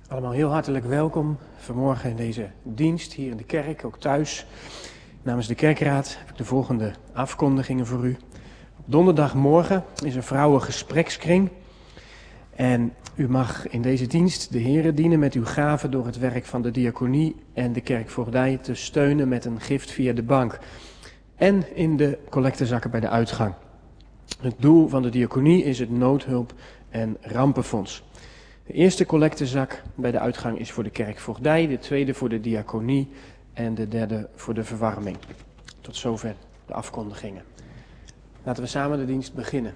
Allemaal heel hartelijk welkom vanmorgen in deze dienst hier in de kerk, ook thuis. Namens de kerkraad heb ik de volgende afkondigingen voor u. Op donderdagmorgen is een vrouwengesprekskring. En u mag in deze dienst de Here dienen met uw gaven door het werk van de diaconie en de kerkvoogdij te steunen met een gift via de bank. En in de collectezakken bij de uitgang. Het doel van de diaconie is het noodhulp- en rampenfonds. De eerste collectezak bij de uitgang is voor de kerkvoogdij, de tweede voor de diaconie en de derde voor de verwarming. Tot zover de afkondigingen. Laten we samen de dienst beginnen.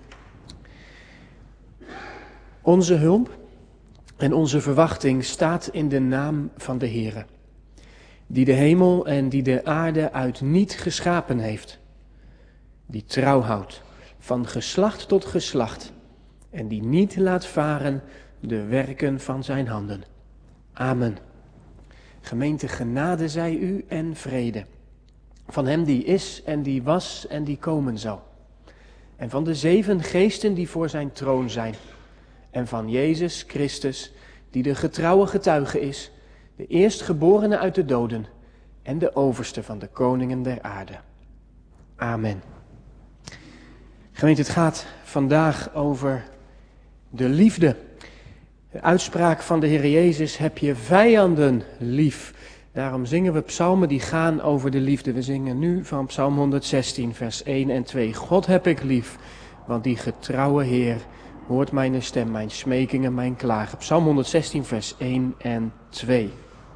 Onze hulp en onze verwachting staat in de naam van de Heere, die de hemel en die de aarde uit niet geschapen heeft, die trouw houdt van geslacht tot geslacht en die niet laat varen de werken van zijn handen. Amen. Gemeente, genade zij u en vrede. Van hem die is en die was en die komen zal. En van de 7 geesten die voor zijn troon zijn. En van Jezus Christus, die de getrouwe getuige is, de eerstgeborene uit de doden en de overste van de koningen der aarde. Amen. Gemeente, het gaat vandaag over de liefde. De uitspraak van de Heer Jezus, heb je vijanden lief. Daarom zingen we psalmen die gaan over de liefde. We zingen nu van Psalm 116, vers 1 en 2. God heb ik lief, want die getrouwe Heer hoort mijn stem, mijn smekingen, mijn klagen. Psalm 116, vers 1 en 2.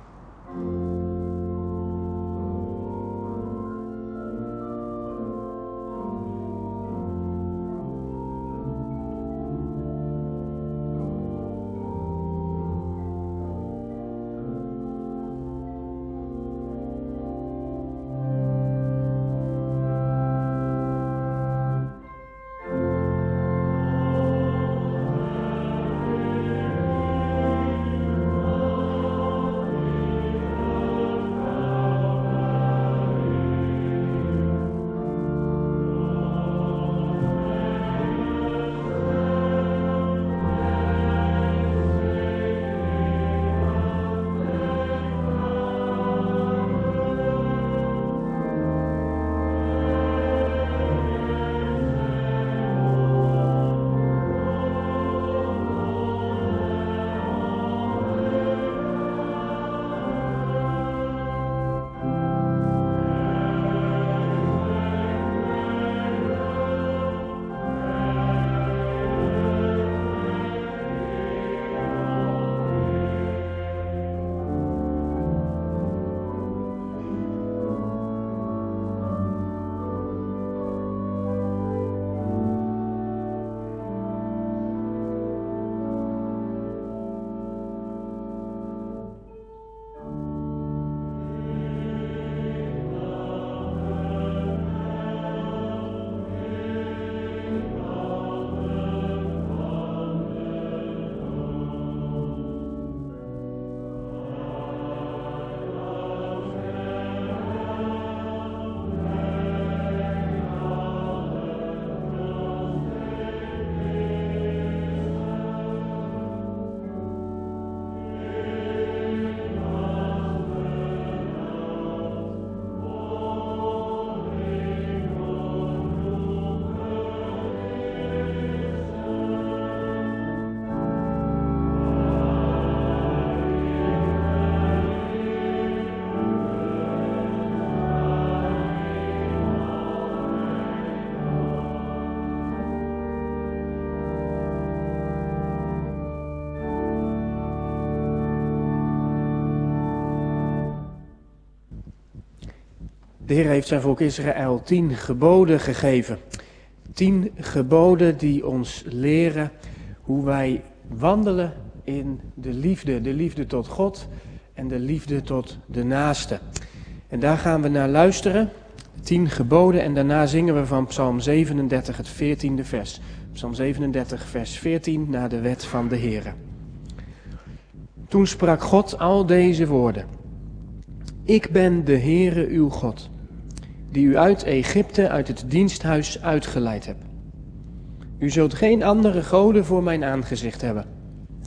De Heer heeft zijn volk Israël 10 geboden gegeven. 10 geboden die ons leren hoe wij wandelen in de liefde tot God en de liefde tot de naaste. En daar gaan we naar luisteren, 10 geboden, en daarna zingen we van Psalm 37, het 14e vers. Psalm 37, vers 14, naar de wet van de Heere. Toen sprak God al deze woorden. Ik ben de Heere uw God, die u uit Egypte, uit het diensthuis uitgeleid heb. U zult geen andere goden voor mijn aangezicht hebben.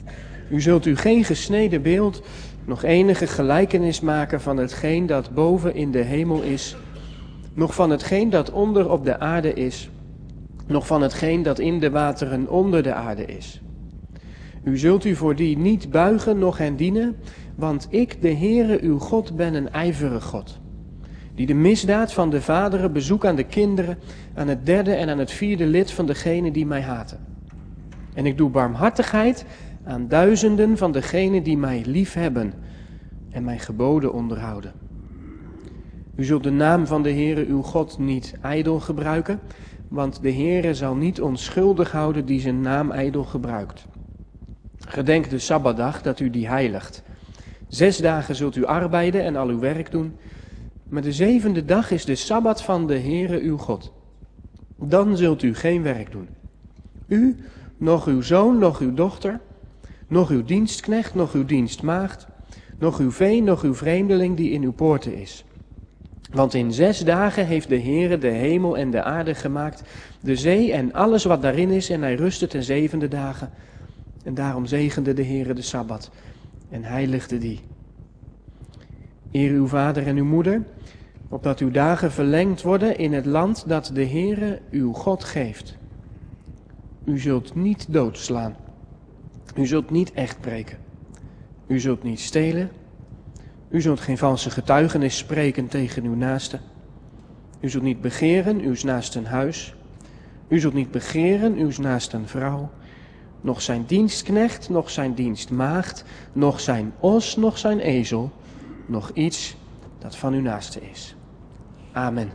U zult u geen gesneden beeld, nog enige gelijkenis maken van hetgeen dat boven in de hemel is, nog van hetgeen dat onder op de aarde is, nog van hetgeen dat in de wateren onder de aarde is. U zult u voor die niet buigen, noch hen dienen, want ik, de Heere, uw God, ben een ijverig God, die de misdaad van de vaderen bezoek aan de kinderen, aan het derde en aan het vierde lid van degenen die mij haten. En ik doe barmhartigheid aan duizenden van degenen die mij lief hebben en mijn geboden onderhouden. U zult de naam van de Heere uw God niet ijdel gebruiken, want de Heere zal niet onschuldig houden die zijn naam ijdel gebruikt. Gedenk de Sabbatdag dat u die heiligt. 6 dagen zult u arbeiden en al uw werk doen, maar de 7e dag is de Sabbat van de Heere uw God. Dan zult u geen werk doen. U, noch uw zoon, noch uw dochter, noch uw dienstknecht, noch uw dienstmaagd, noch uw vee, noch uw vreemdeling die in uw poorten is. Want in 6 dagen heeft de Heere de hemel en de aarde gemaakt, de zee en alles wat daarin is, en hij rustte ten 7e dagen. En daarom zegende de Heere de Sabbat en heiligde die. Eer uw vader en uw moeder, opdat uw dagen verlengd worden in het land dat de Heere uw God geeft. U zult niet doodslaan. U zult niet echt breken. U zult niet stelen. U zult geen valse getuigenis spreken tegen uw naaste. U zult niet begeren uws naasten huis. U zult niet begeren uws naasten vrouw. Nog zijn dienstknecht, nog zijn dienstmaagd, nog zijn os, nog zijn ezel, nog iets dat van uw naaste is. Amen.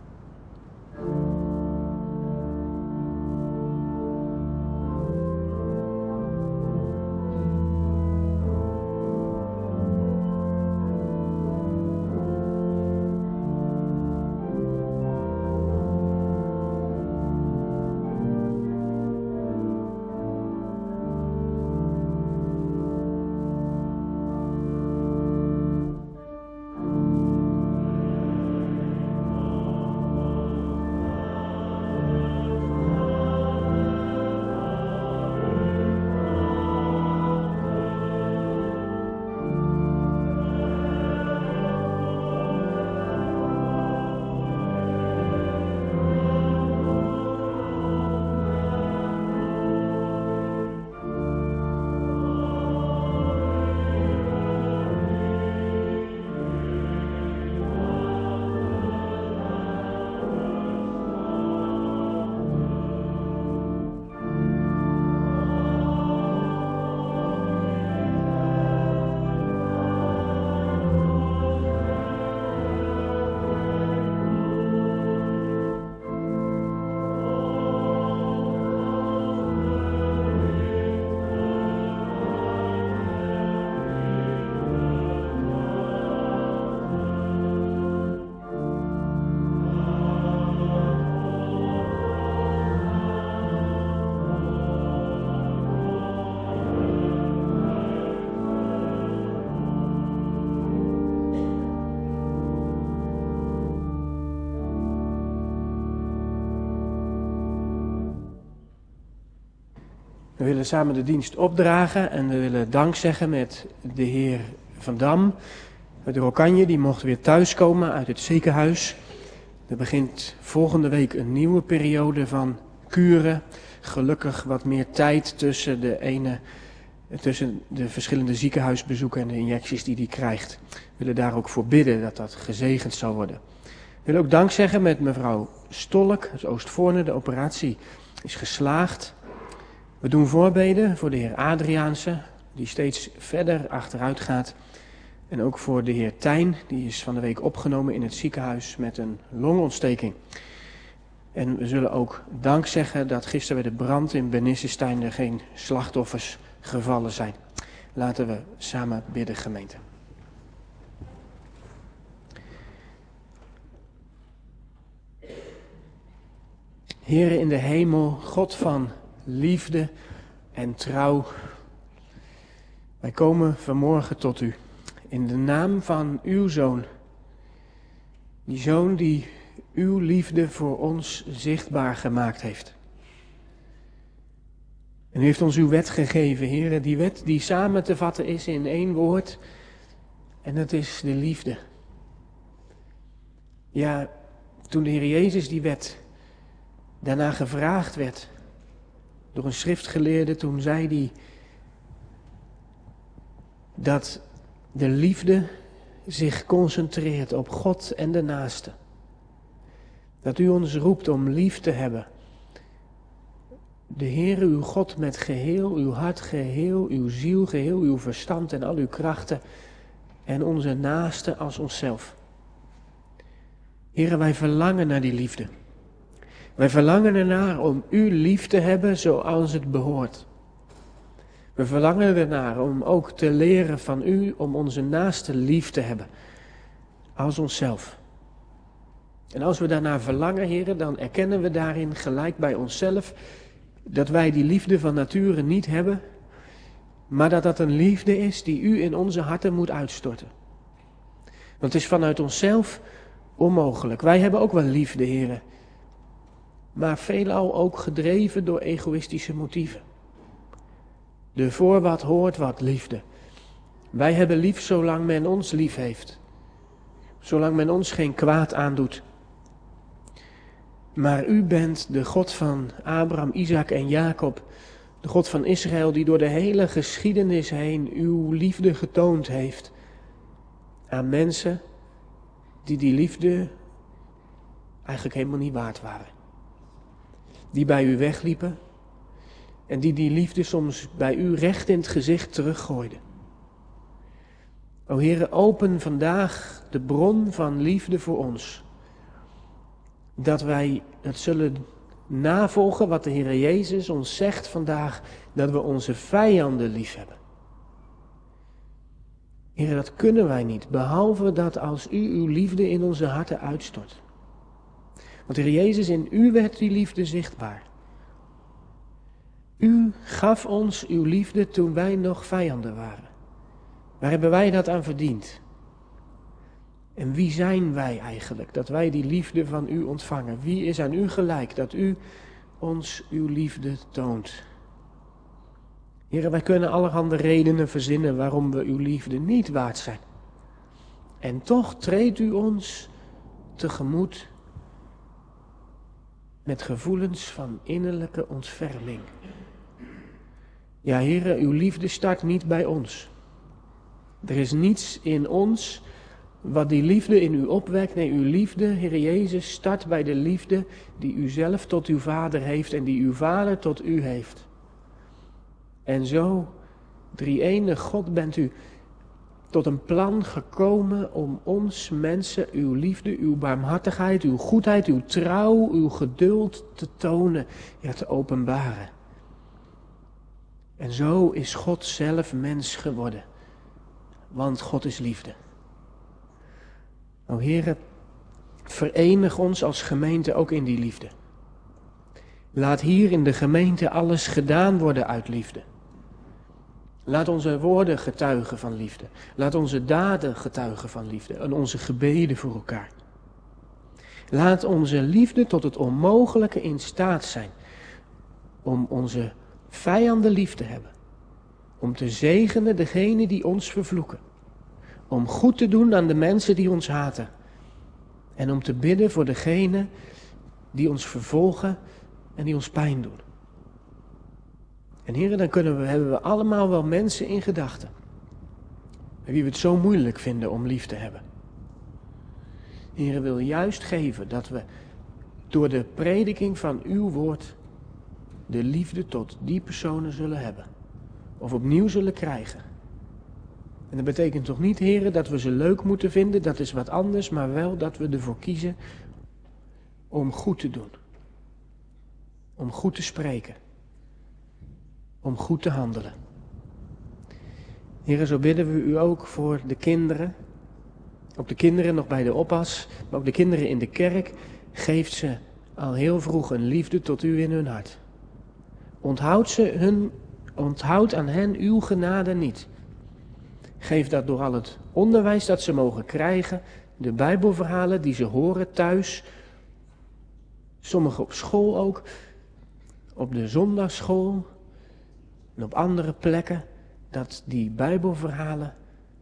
We willen samen de dienst opdragen en we willen dank zeggen met de heer Van Dam uit Rokanje. Die mocht weer thuiskomen uit het ziekenhuis. Er begint volgende week een nieuwe periode van kuren. Gelukkig wat meer tijd tussen de verschillende ziekenhuisbezoeken en de injecties die hij krijgt. We willen daar ook voor bidden dat dat gezegend zal worden. We willen ook dank zeggen met mevrouw Stolk uit Oostvoorne. De operatie is geslaagd. We doen voorbeden voor de heer Adriaanse, die steeds verder achteruit gaat. En ook voor de heer Tijn, die is van de week opgenomen in het ziekenhuis met een longontsteking. En we zullen ook dank zeggen dat gisteren bij de brand in Benissestein er geen slachtoffers gevallen zijn. Laten we samen bidden, gemeente. Heere in de hemel, God van liefde en trouw, wij komen vanmorgen tot u in de naam van uw Zoon. Die Zoon die uw liefde voor ons zichtbaar gemaakt heeft. En u heeft ons uw wet gegeven, Heer, die wet die samen te vatten is in één woord. En dat is de liefde. Ja, toen de Heer Jezus die wet daarna gevraagd werd door een schriftgeleerde, toen zei hij dat de liefde zich concentreert op God en de naaste. Dat u ons roept om lief te hebben. De Heere uw God met geheel uw hart, geheel uw ziel, geheel uw verstand en al uw krachten. En onze naaste als onszelf. Heere, wij verlangen naar die liefde. Wij verlangen ernaar om u lief te hebben zoals het behoort. We verlangen ernaar om ook te leren van u om onze naaste lief te hebben. Als onszelf. En als we daarnaar verlangen, Heere, dan erkennen we daarin gelijk bij onszelf dat wij die liefde van nature niet hebben, maar dat dat een liefde is die u in onze harten moet uitstorten. Want het is vanuit onszelf onmogelijk. Wij hebben ook wel liefde, Heere, maar veelal ook gedreven door egoïstische motieven. De voor wat hoort wat liefde. Wij hebben lief zolang men ons lief heeft. Zolang men ons geen kwaad aandoet. Maar u bent de God van Abraham, Isaac en Jacob. De God van Israël die door de hele geschiedenis heen uw liefde getoond heeft. Aan mensen die liefde eigenlijk helemaal niet waard waren. Die bij u wegliepen. En die liefde soms bij u recht in het gezicht teruggooiden. O Heere, open vandaag de bron van liefde voor ons. Dat wij het zullen navolgen wat de Heere Jezus ons zegt vandaag. Dat we onze vijanden lief hebben. Heere, dat kunnen wij niet. Behalve dat als u uw liefde in onze harten uitstort. Want Heere Jezus, in u werd die liefde zichtbaar. U gaf ons uw liefde toen wij nog vijanden waren. Waar hebben wij dat aan verdiend? En wie zijn wij eigenlijk, dat wij die liefde van u ontvangen? Wie is aan u gelijk, dat u ons uw liefde toont? Heere, wij kunnen allerhande redenen verzinnen waarom we uw liefde niet waard zijn. En toch treedt u ons tegemoet met gevoelens van innerlijke ontferming. Ja, Heere, uw liefde start niet bij ons. Er is niets in ons wat die liefde in u opwekt. Nee, uw liefde, Heere Jezus, start bij de liefde die u zelf tot uw Vader heeft en die uw Vader tot u heeft. En zo, drie-ene God, bent u tot een plan gekomen om ons mensen uw liefde, uw barmhartigheid, uw goedheid, uw trouw, uw geduld te tonen, ja, te openbaren. En zo is God zelf mens geworden, want God is liefde. O Heere, verenig ons als gemeente ook in die liefde. Laat hier in de gemeente alles gedaan worden uit liefde. Laat onze woorden getuigen van liefde. Laat onze daden getuigen van liefde en onze gebeden voor elkaar. Laat onze liefde tot het onmogelijke in staat zijn om onze vijanden lief te hebben. Om te zegenen degenen die ons vervloeken. Om goed te doen aan de mensen die ons haten. En om te bidden voor degenen die ons vervolgen en die ons pijn doen. En Heere, dan hebben we allemaal wel mensen in gedachten. Bij wie we het zo moeilijk vinden om lief te hebben. Heere, wil juist geven dat we door de prediking van uw woord de liefde tot die personen zullen hebben. Of opnieuw zullen krijgen. En dat betekent toch niet, Heere, dat we ze leuk moeten vinden, dat is wat anders, maar wel dat we ervoor kiezen om goed te doen. Om goed te spreken. Om goed te handelen. Heere, zo bidden we u ook voor de kinderen. Ook de kinderen nog bij de oppas, maar ook de kinderen in de kerk. Geeft ze al heel vroeg een liefde tot u in hun hart. Onthoud aan hen uw genade niet. Geef dat door al het onderwijs dat ze mogen krijgen, de Bijbelverhalen die ze horen thuis, sommigen op school ook, op de zondagsschool, en op andere plekken, dat die Bijbelverhalen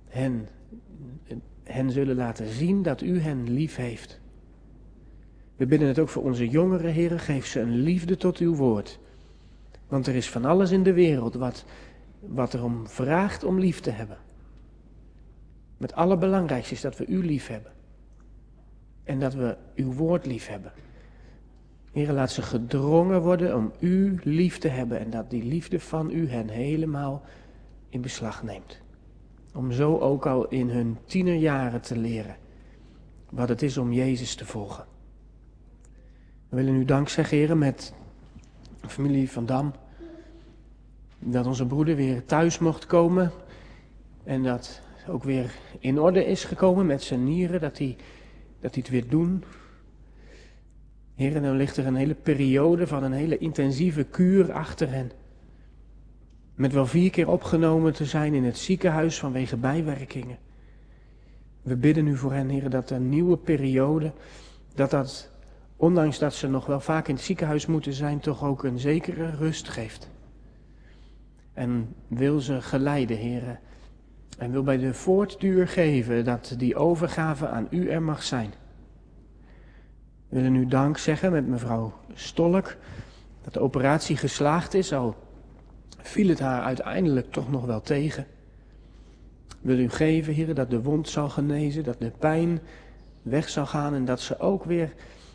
hen zullen laten zien dat u hen lief heeft. We bidden het ook voor onze jongeren, Heere, geef ze een liefde tot uw woord. Want er is van alles in de wereld wat erom vraagt om lief te hebben. Het allerbelangrijkste is dat we u lief hebben. En dat we uw woord lief hebben. Heere, laat ze gedrongen worden om u lief te hebben. En dat die liefde van u hen helemaal in beslag neemt. Om zo ook al in hun tienerjaren te leren wat het is om Jezus te volgen. We willen u dank zeggen, Heere, met de familie van Dam. Dat onze broeder weer thuis mocht komen. En dat ook weer in orde is gekomen met zijn nieren. Dat hij het weer doen. Heere, dan ligt er een hele periode van een hele intensieve kuur achter hen. Met wel 4 keer opgenomen te zijn in het ziekenhuis vanwege bijwerkingen. We bidden u voor hen, Heere, dat een nieuwe periode, dat ondanks dat ze nog wel vaak in het ziekenhuis moeten zijn, toch ook een zekere rust geeft. En wil ze geleiden, Heere. En wil bij de voortduur geven dat die overgave aan u er mag zijn. We willen u dank zeggen met mevrouw Stolk, dat de operatie geslaagd is, al viel het haar uiteindelijk toch nog wel tegen. We willen u geven, Heere, dat de wond zal genezen, dat de pijn weg zal gaan en dat ze ook weer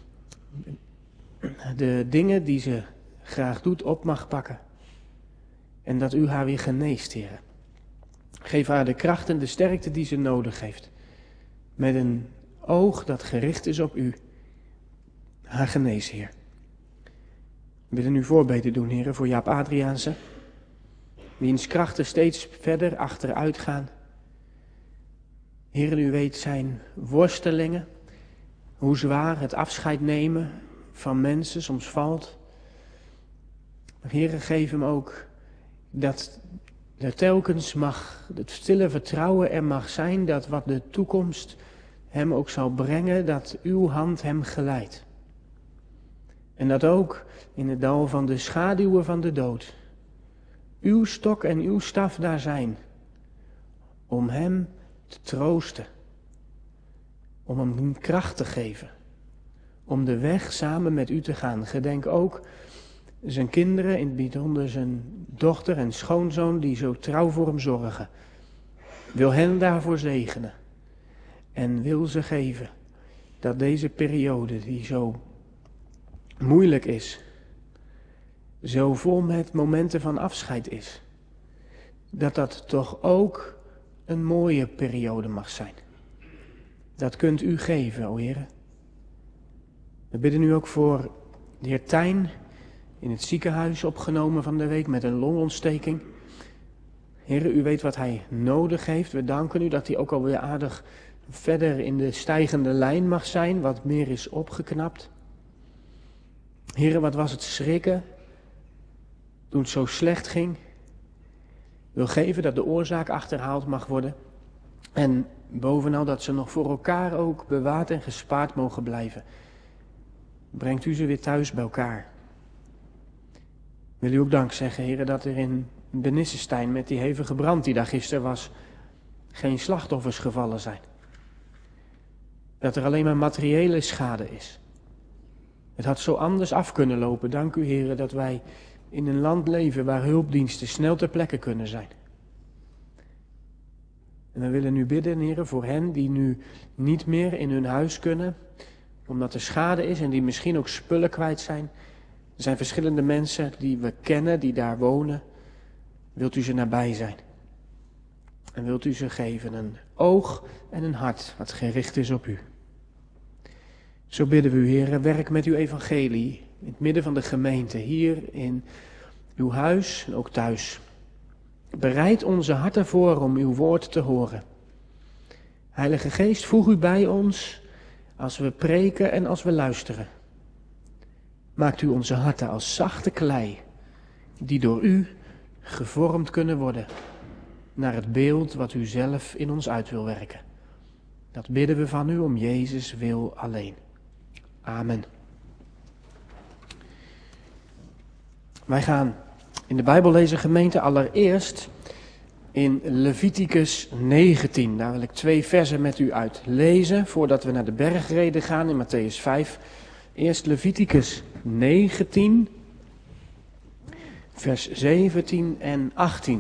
de dingen die ze graag doet op mag pakken. En dat u haar weer geneest, Heere. Geef haar de kracht en de sterkte die ze nodig heeft. Met een oog dat gericht is op u. Haar genees, Heer. We willen u voorbeden doen, Heer, voor Jaap Adriaanse. Wiens krachten steeds verder achteruit gaan. Heer, u weet zijn worstelingen. Hoe zwaar het afscheid nemen van mensen soms valt. Heer, geef hem ook dat er telkens het stille vertrouwen er mag zijn dat wat de toekomst hem ook zal brengen, dat uw hand hem geleidt. En dat ook in het dal van de schaduwen van de dood, uw stok en uw staf daar zijn, om hem te troosten, om hem kracht te geven, om de weg samen met u te gaan. Gedenk ook zijn kinderen, in het bijzonder zijn dochter en schoonzoon, die zo trouw voor hem zorgen. Wil hen daarvoor zegenen. En wil ze geven dat deze periode, die zo moeilijk is, zo vol met momenten van afscheid is, dat toch ook een mooie periode mag zijn. Dat kunt u geven, o Heer. We bidden u ook voor de heer Tijn, in het ziekenhuis opgenomen van de week met een longontsteking. Heer, u weet wat hij nodig heeft. We danken u dat hij ook alweer aardig verder in de stijgende lijn mag zijn, wat meer is opgeknapt. Heer, wat was het schrikken toen het zo slecht ging. Wil geven dat de oorzaak achterhaald mag worden. En bovenal dat ze nog voor elkaar ook bewaard en gespaard mogen blijven. Brengt u ze weer thuis bij elkaar. Wil u ook dank zeggen, Heer, dat er in Benissestein met die hevige brand die daar gisteren was, geen slachtoffers gevallen zijn. Dat er alleen maar materiële schade is. Het had zo anders af kunnen lopen. Dank u, Heer, dat wij in een land leven waar hulpdiensten snel ter plekke kunnen zijn. En we willen nu bidden, Heer, voor hen die nu niet meer in hun huis kunnen, omdat er schade is en die misschien ook spullen kwijt zijn. Er zijn verschillende mensen die we kennen, die daar wonen. Wilt u ze nabij zijn? En wilt u ze geven een oog en een hart wat gericht is op u? Zo bidden we u, Heer, werk met uw evangelie in het midden van de gemeente, hier in uw huis en ook thuis. Bereid onze harten voor om uw woord te horen. Heilige Geest, voeg u bij ons als we preken en als we luisteren. Maakt u onze harten als zachte klei, die door u gevormd kunnen worden naar het beeld wat u zelf in ons uit wil werken. Dat bidden we van u om Jezus wil alleen. Amen. Wij gaan In de Bijbel lezen gemeente allereerst in Leviticus 19. Daar wil ik 2 versen met u uit lezen voordat we naar de bergreden gaan in Mattheüs 5. Eerst Leviticus 19, vers 17 en 18.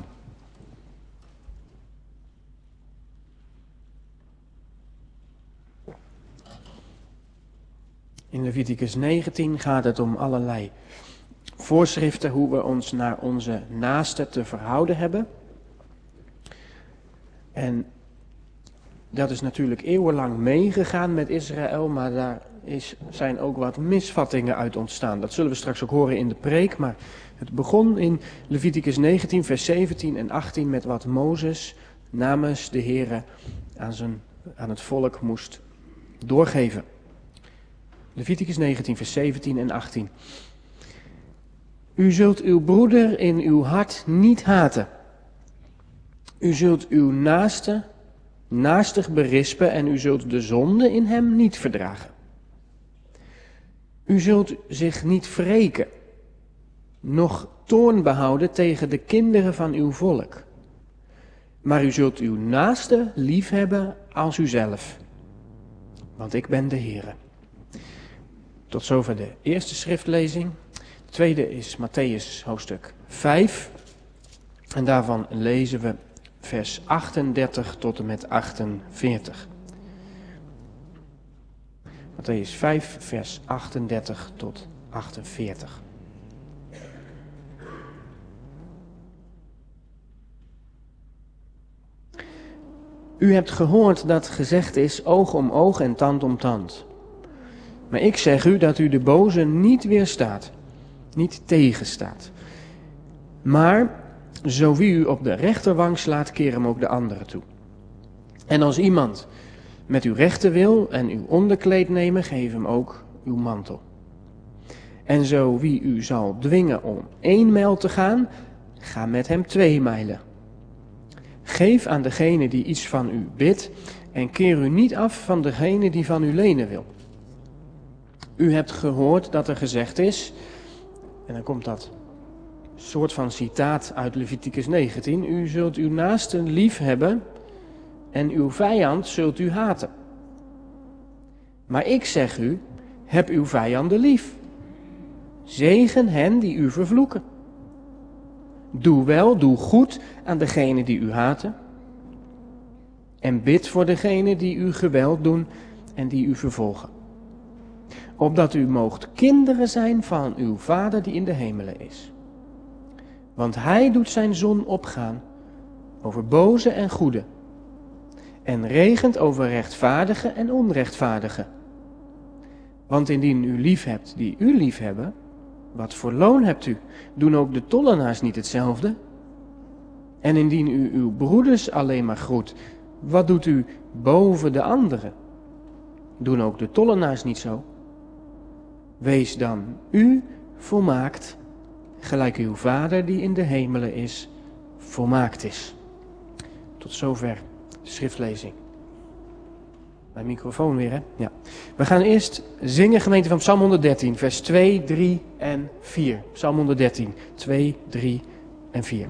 In Leviticus 19 gaat het om allerlei voorschriften hoe we ons naar onze naasten te verhouden hebben. En dat is natuurlijk eeuwenlang meegegaan met Israël, maar daar zijn ook wat misvattingen uit ontstaan. Dat zullen we straks ook horen in de preek, maar het begon in Leviticus 19, vers 17 en 18 met wat Mozes namens de Heere aan het volk moest doorgeven. Leviticus 19, vers 17 en 18. U zult uw broeder in uw hart niet haten. U zult uw naaste naastig berispen en u zult de zonde in hem niet verdragen. U zult zich niet wreken, noch toorn behouden tegen de kinderen van uw volk. Maar u zult uw naaste liefhebben als uzelf. Want ik ben de Heere. Tot zover de eerste schriftlezing. De tweede is Mattheüs hoofdstuk 5. En daarvan lezen we vers 38 tot en met 48. Mattheüs 5, vers 38 tot 48. U hebt gehoord dat gezegd is oog om oog en tand om tand. Maar ik zeg u dat u de boze niet weerstaat, niet tegenstaat. Maar zo wie u op de rechterwang slaat, keer hem ook de andere toe. En als iemand met uw rechter wil en uw onderkleed nemen, geef hem ook uw mantel. En zo wie u zal dwingen om 1 mijl te gaan, ga met hem 2 mijlen. Geef aan degene die iets van u bidt en keer u niet af van degene die van u lenen wil. U hebt gehoord dat er gezegd is, en dan komt dat soort van citaat uit Leviticus 19, u zult uw naaste lief hebben en uw vijand zult u haten. Maar ik zeg u, heb uw vijanden lief. Zegen hen die u vervloeken. Doe wel, doe goed aan degenen die u haten. En bid voor degenen die u geweld doen en die u vervolgen. Opdat u moogt kinderen zijn van uw Vader die in de hemelen is. Want hij doet zijn zon opgaan over boze en goede. En regent over rechtvaardigen en onrechtvaardigen. Want indien u lief hebt die u lief hebben, wat voor loon hebt u? Doen ook de tollenaars niet hetzelfde? En indien u uw broeders alleen maar groet, wat doet u boven de anderen? Doen ook de tollenaars niet zo? Wees dan u volmaakt, gelijk uw Vader die in de hemelen is, volmaakt is. Tot zover de schriftlezing. Mijn microfoon weer, hè? Ja. We gaan eerst zingen, gemeente, van Psalm 113, vers 2, 3 en 4. Psalm 113, 2, 3 en 4.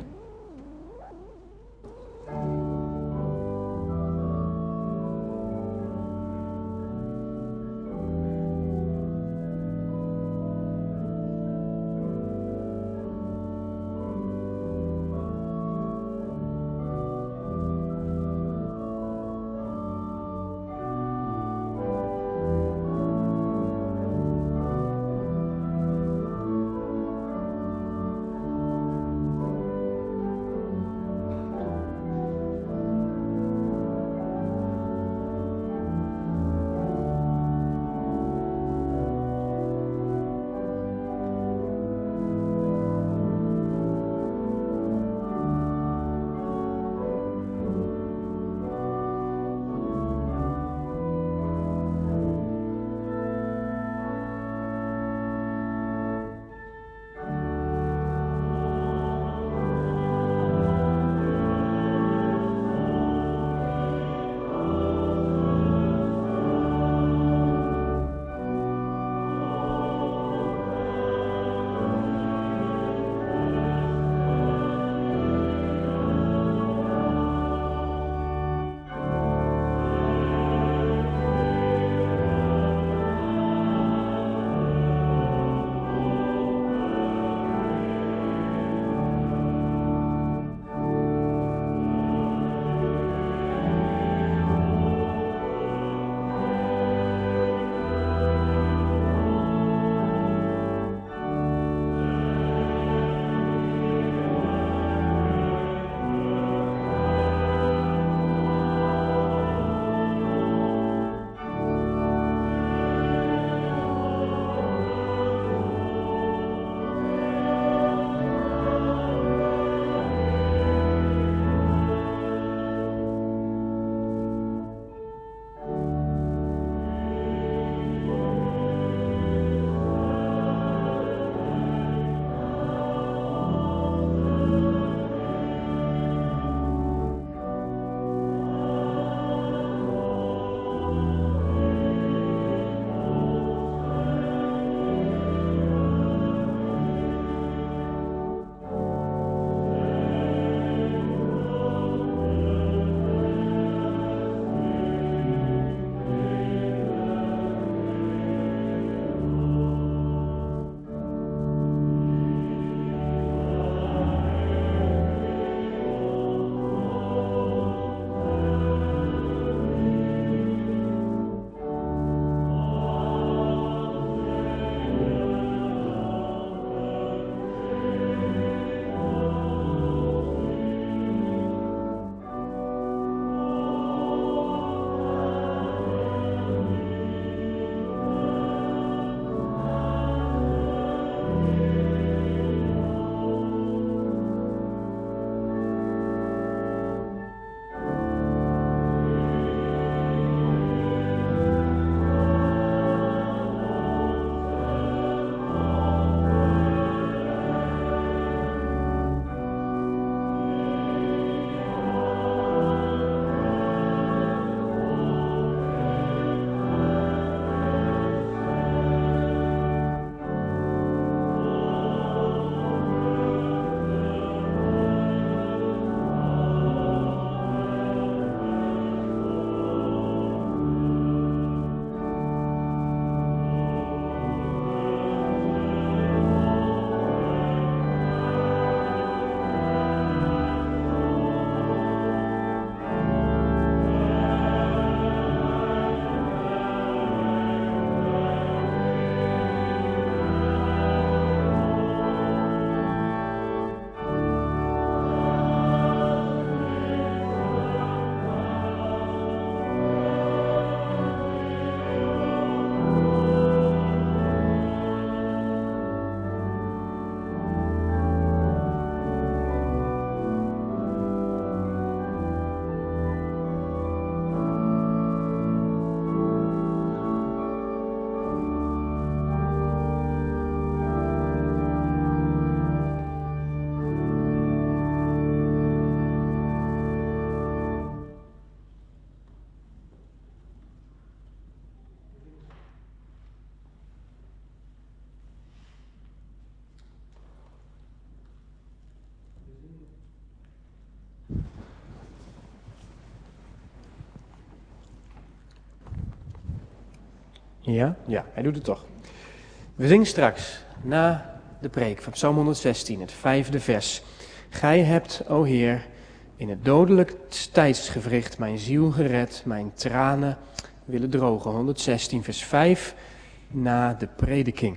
Ja, hij doet het toch. We zingen straks na de preek van Psalm 116, het 5e vers. Gij hebt, o Heer, in het dodelijk tijdsgewricht mijn ziel gered, mijn tranen willen drogen. 116 vers 5 na de prediking.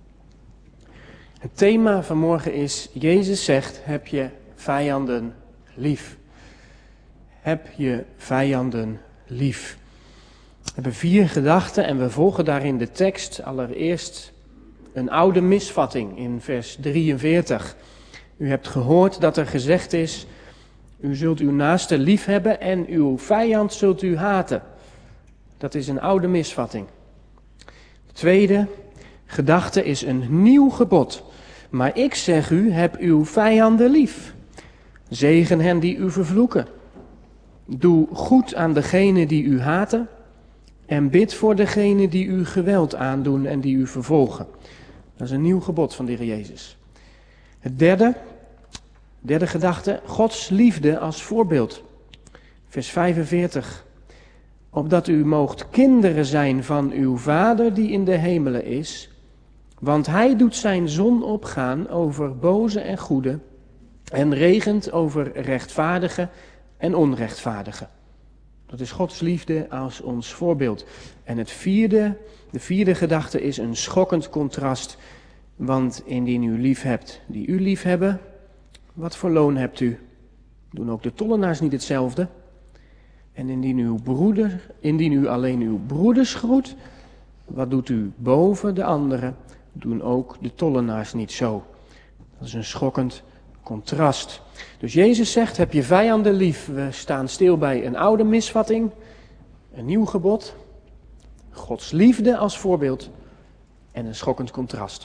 Het thema van morgen is, Jezus zegt, heb je vijanden lief. Heb je vijanden lief. We hebben 4 gedachten en we volgen daarin de tekst. Allereerst een oude misvatting in vers 43. U hebt gehoord dat er gezegd is, u zult uw naaste lief hebben en uw vijand zult u haten. Dat is een oude misvatting. De tweede gedachte is een nieuw gebod. Maar ik zeg u, heb uw vijanden lief. Zegen hen die u vervloeken. Doe goed aan degenen die u haten. En bid voor degenen die u geweld aandoen en die u vervolgen. Dat is een nieuw gebod van de Heer Jezus. Het derde gedachte, Gods liefde als voorbeeld. Vers 45. Opdat u moogt kinderen zijn van uw Vader die in de hemelen is. Want hij doet zijn zon opgaan over boze en goede. En regent over rechtvaardigen en onrechtvaardigen. Dat is Gods liefde als ons voorbeeld. En de vierde gedachte is een schokkend contrast. Want indien u lief hebt die u lief hebben, wat voor loon hebt u? Doen ook de tollenaars niet hetzelfde? En indien u alleen uw broeders groet, wat doet u boven de anderen? Doen ook de tollenaars niet zo? Dat is een schokkend contrast. Dus Jezus zegt, heb je vijanden lief. We staan stil bij een oude misvatting, een nieuw gebod, Gods liefde als voorbeeld en een schokkend contrast.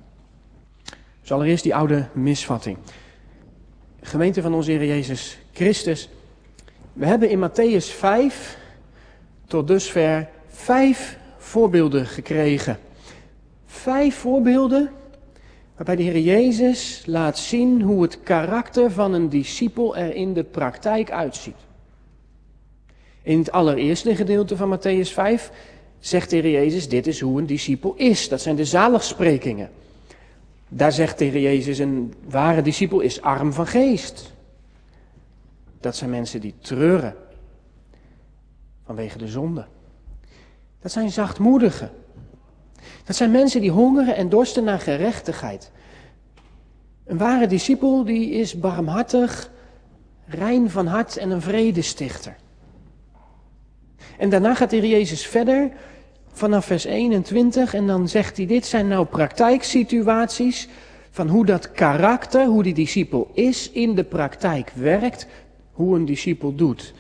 Dus allereerst die oude misvatting. Gemeente van onze Heer Jezus Christus. We hebben in Mattheüs 5 tot dusver 5 voorbeelden gekregen. 5 voorbeelden waarbij de Heer Jezus laat zien hoe het karakter van een discipel er in de praktijk uitziet. In het allereerste gedeelte van Mattheüs 5 zegt de Heer Jezus, dit is hoe een discipel is. Dat zijn de zaligsprekingen. Daar zegt de Heer Jezus, een ware discipel is arm van geest. Dat zijn mensen die treuren vanwege de zonde. Dat zijn zachtmoedigen. Dat zijn mensen die hongeren en dorsten naar gerechtigheid. Een ware discipel die is barmhartig, rein van hart en een vredestichter. En daarna gaat de Heer Jezus verder vanaf vers 21 en dan zegt hij, dit zijn nou praktijksituaties van hoe dat karakter, hoe die discipel is, in de praktijk werkt, hoe een discipel doet.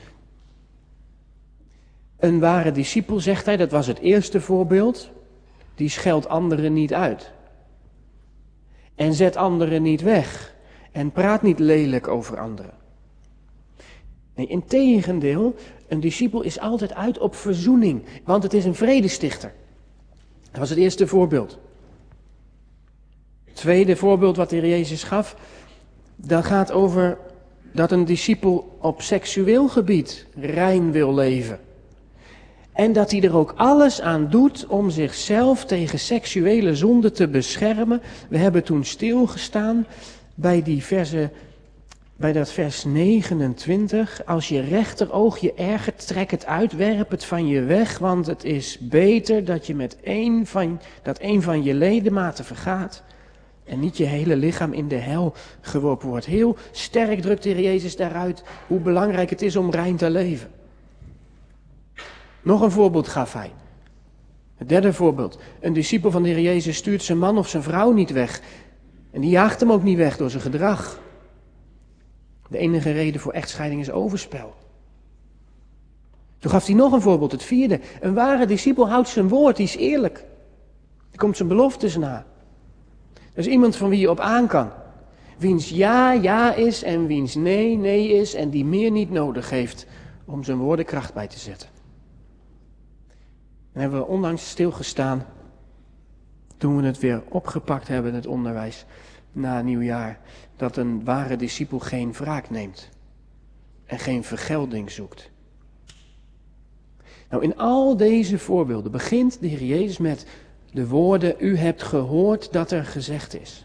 Een ware discipel, zegt hij, dat was het eerste voorbeeld, die scheldt anderen niet uit. En zet anderen niet weg. En praat niet lelijk over anderen. Nee, integendeel, een discipel is altijd uit op verzoening. Want het is een vredestichter. Dat was het eerste voorbeeld. Het tweede voorbeeld wat de Heer Jezus gaf, dat gaat over dat een discipel op seksueel gebied rein wil leven. En dat hij er ook alles aan doet om zichzelf tegen seksuele zonde te beschermen. We hebben toen stilgestaan bij dat vers 29. Als je rechteroog je ergert, trek het uit, werp het van je weg. Want het is beter dat je met een van je ledematen vergaat. En niet je hele lichaam in de hel geworpen wordt. Heel sterk drukt de Heer Jezus daaruit hoe belangrijk het is om rein te leven. Nog een voorbeeld gaf hij. Het derde voorbeeld. Een discipel van de Heer Jezus stuurt zijn man of zijn vrouw niet weg. En die jaagt hem ook niet weg door zijn gedrag. De enige reden voor echtscheiding is overspel. Toen gaf hij nog een voorbeeld, het vierde. Een ware discipel houdt zijn woord, die is eerlijk. Die komt zijn beloftes na. Dat is iemand van wie je op aan kan. Wiens ja, ja is en wiens nee, nee is en die meer niet nodig heeft om zijn woorden kracht bij te zetten. En hebben we onlangs stilgestaan, toen we het weer opgepakt hebben, het onderwijs, na nieuwjaar, dat een ware discipel geen wraak neemt en geen vergelding zoekt. Nou, in al deze voorbeelden begint de Heer Jezus met de woorden: u hebt gehoord dat er gezegd is.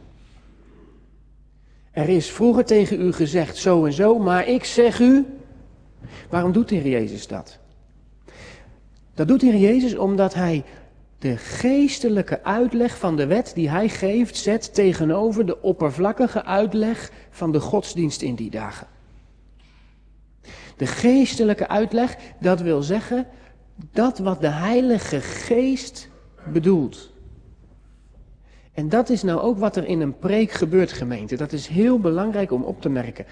Er is vroeger tegen u gezegd zo en zo, maar ik zeg u. Waarom doet de Heer Jezus dat? Dat doet de Heer Jezus omdat hij de geestelijke uitleg van de wet die hij geeft zet tegenover de oppervlakkige uitleg van de godsdienst in die dagen. De geestelijke uitleg, dat wil zeggen dat wat de Heilige Geest bedoelt. En dat is nou ook wat er in een preek gebeurt, gemeente. Dat is heel belangrijk om op te merken.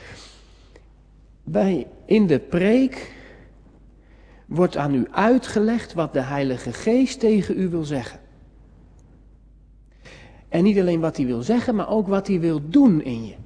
In de preek wordt aan u uitgelegd wat de Heilige Geest tegen u wil zeggen. En niet alleen wat hij wil zeggen, maar ook wat hij wil doen in je.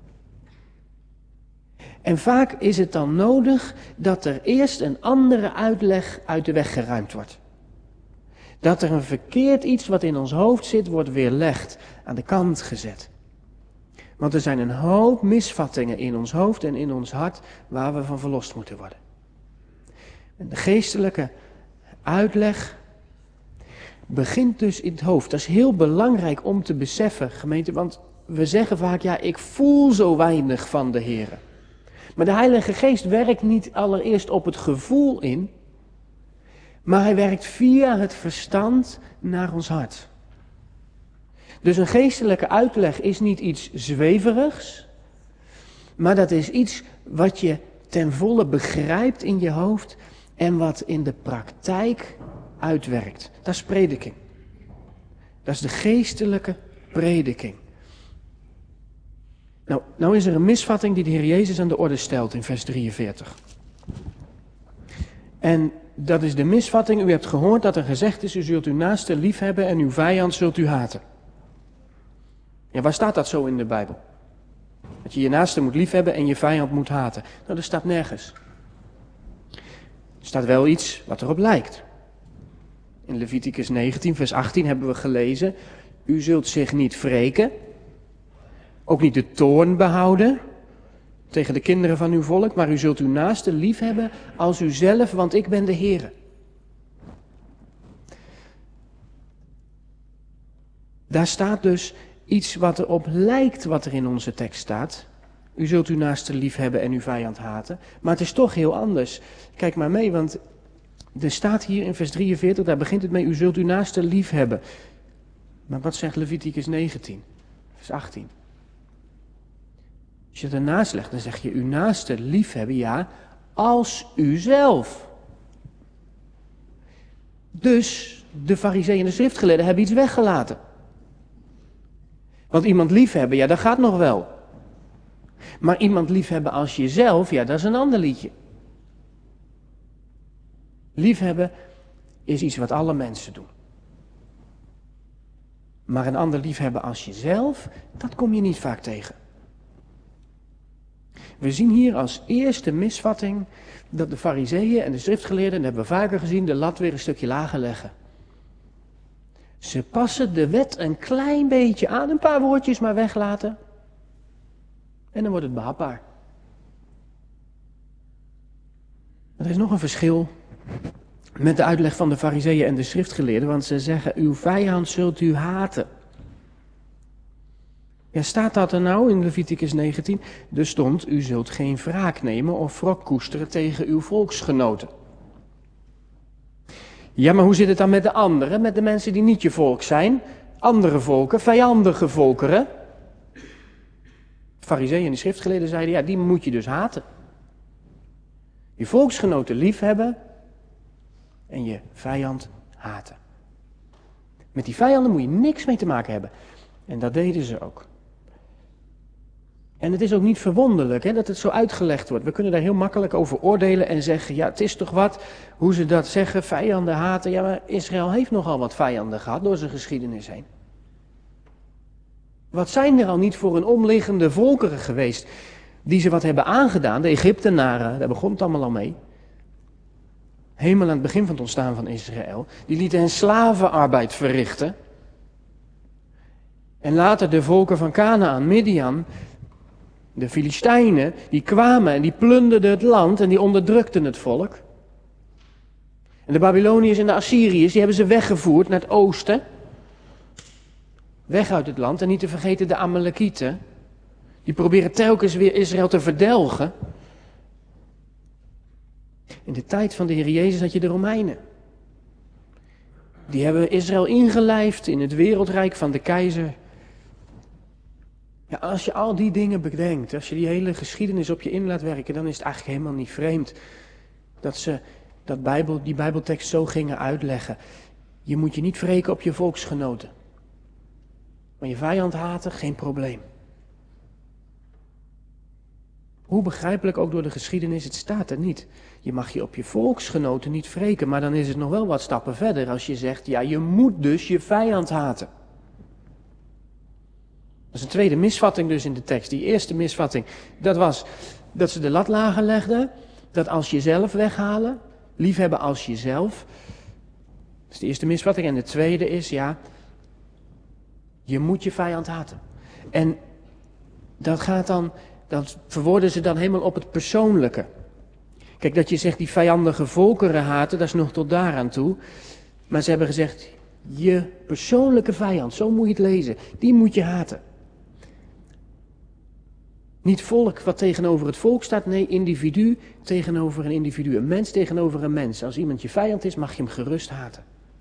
En vaak is het dan nodig dat er eerst een andere uitleg uit de weg geruimd wordt. Dat er een verkeerd iets wat in ons hoofd zit, wordt weerlegd, aan de kant gezet. Want er zijn een hoop misvattingen in ons hoofd en in ons hart waar we van verlost moeten worden. En de geestelijke uitleg begint dus in het hoofd. Dat is heel belangrijk om te beseffen, gemeente, want we zeggen vaak, ja, ik voel zo weinig van de Heer. Maar de Heilige Geest werkt niet allereerst op het gevoel in, maar hij werkt via het verstand naar ons hart. Dus een geestelijke uitleg is niet iets zweverigs, maar dat is iets wat je ten volle begrijpt in je hoofd en wat in de praktijk uitwerkt. Dat is prediking. Dat is de geestelijke prediking. Nou is er een misvatting die de Heer Jezus aan de orde stelt in vers 43. En dat is de misvatting: u hebt gehoord dat er gezegd is, u zult uw naaste lief hebben en uw vijand zult u haten. Ja, waar staat dat zo in de Bijbel? Dat je je naaste moet lief hebben en je vijand moet haten. Nou, dat staat nergens. Er staat wel iets wat erop lijkt. In Leviticus 19, vers 18 hebben we gelezen: u zult zich niet wreken, ook niet de toorn behouden tegen de kinderen van uw volk, maar u zult uw naaste lief hebben als uzelf, want ik ben de Heere. Daar staat dus iets wat erop lijkt wat er in onze tekst staat. U zult uw naaste lief hebben en uw vijand haten. Maar het is toch heel anders. Kijk maar mee, want er staat hier in vers 43, daar begint het mee: u zult uw naaste lief hebben. Maar wat zegt Leviticus 19, vers 18? Als je het ernaast legt, dan zeg je uw naaste lief hebben, ja, als uzelf. Dus de farizeeën en de schriftgeleerden hebben iets weggelaten. Want iemand liefhebben, ja, dat gaat nog wel. Maar iemand liefhebben als jezelf, ja, dat is een ander liedje. Liefhebben is iets wat alle mensen doen. Maar een ander liefhebben als jezelf, dat kom je niet vaak tegen. We zien hier als eerste misvatting dat de farizeeën en de schriftgeleerden, dat hebben we vaker gezien, de lat weer een stukje lager leggen. Ze passen de wet een klein beetje aan, een paar woordjes maar weglaten. En dan wordt het behapbaar. Er is nog een verschil met de uitleg van de farizeeën en de schriftgeleerden, want ze zeggen uw vijand zult u haten. Ja, staat dat er nou in Leviticus 19? Er stond, u zult geen wraak nemen of wrok koesteren tegen uw volksgenoten. Ja, maar hoe zit het dan met de anderen, met de mensen die niet je volk zijn? Andere volken, vijandige volkeren. De farizeeën en de schriftgeleerden zeiden, ja, die moet je dus haten. Je volksgenoten liefhebben en je vijand haten. Met die vijanden moet je niks mee te maken hebben. En dat deden ze ook. En het is ook niet verwonderlijk dat het zo uitgelegd wordt. We kunnen daar heel makkelijk over oordelen en zeggen, ja, het is toch wat, hoe ze dat zeggen, vijanden haten. Ja, maar Israël heeft nogal wat vijanden gehad door zijn geschiedenis heen. Wat zijn er al niet voor een omliggende volkeren geweest die ze wat hebben aangedaan? De Egyptenaren, daar begon het allemaal al mee. Helemaal aan het begin van het ontstaan van Israël. Die lieten hen slavenarbeid verrichten. En later de volken van Kanaan, Midian, de Filistijnen, die kwamen en die plunderden het land en die onderdrukten het volk. En de Babyloniërs en de Assyriërs, die hebben ze weggevoerd naar het oosten. Weg uit het land. En niet te vergeten de Amalekieten. Die proberen telkens weer Israël te verdelgen. In de tijd van de Heer Jezus had je de Romeinen. Die hebben Israël ingelijfd in het wereldrijk van de keizer. Ja, als je al die dingen bedenkt, als je die hele geschiedenis op je in laat werken, dan is het eigenlijk helemaal niet vreemd dat ze die Bijbeltekst zo gingen uitleggen. Je moet je niet wreken op je volksgenoten. Maar je vijand haten, geen probleem. Hoe begrijpelijk ook door de geschiedenis, het staat er niet. Je mag je op je volksgenoten niet wreken, maar dan is het nog wel wat stappen verder als je zegt, ja, je moet dus je vijand haten. Dat is een tweede misvatting dus in de tekst. Die eerste misvatting, dat was dat ze de lat lager legden, dat als jezelf weghalen, liefhebben als jezelf. Dat is de eerste misvatting. En de tweede is, ja, je moet je vijand haten. En dat verwoorden ze dan helemaal op het persoonlijke. Kijk, dat je zegt die vijandige volkeren haten, dat is nog tot daaraan toe. Maar ze hebben gezegd, je persoonlijke vijand, zo moet je het lezen, die moet je haten. Niet volk wat tegenover het volk staat, nee, individu tegenover een individu. Een mens tegenover een mens. Als iemand je vijand is, mag je hem gerust haten.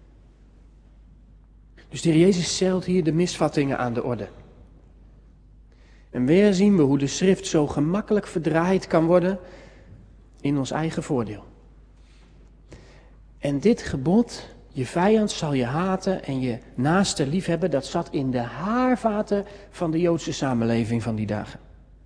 Dus de Heer Jezus stelt hier de misvattingen aan de orde. En weer zien we hoe de schrift zo gemakkelijk verdraaid kan worden in ons eigen voordeel. En dit gebod, je vijand zal je haten en je naaste liefhebben, dat zat in de haarvaten van de Joodse samenleving van die dagen.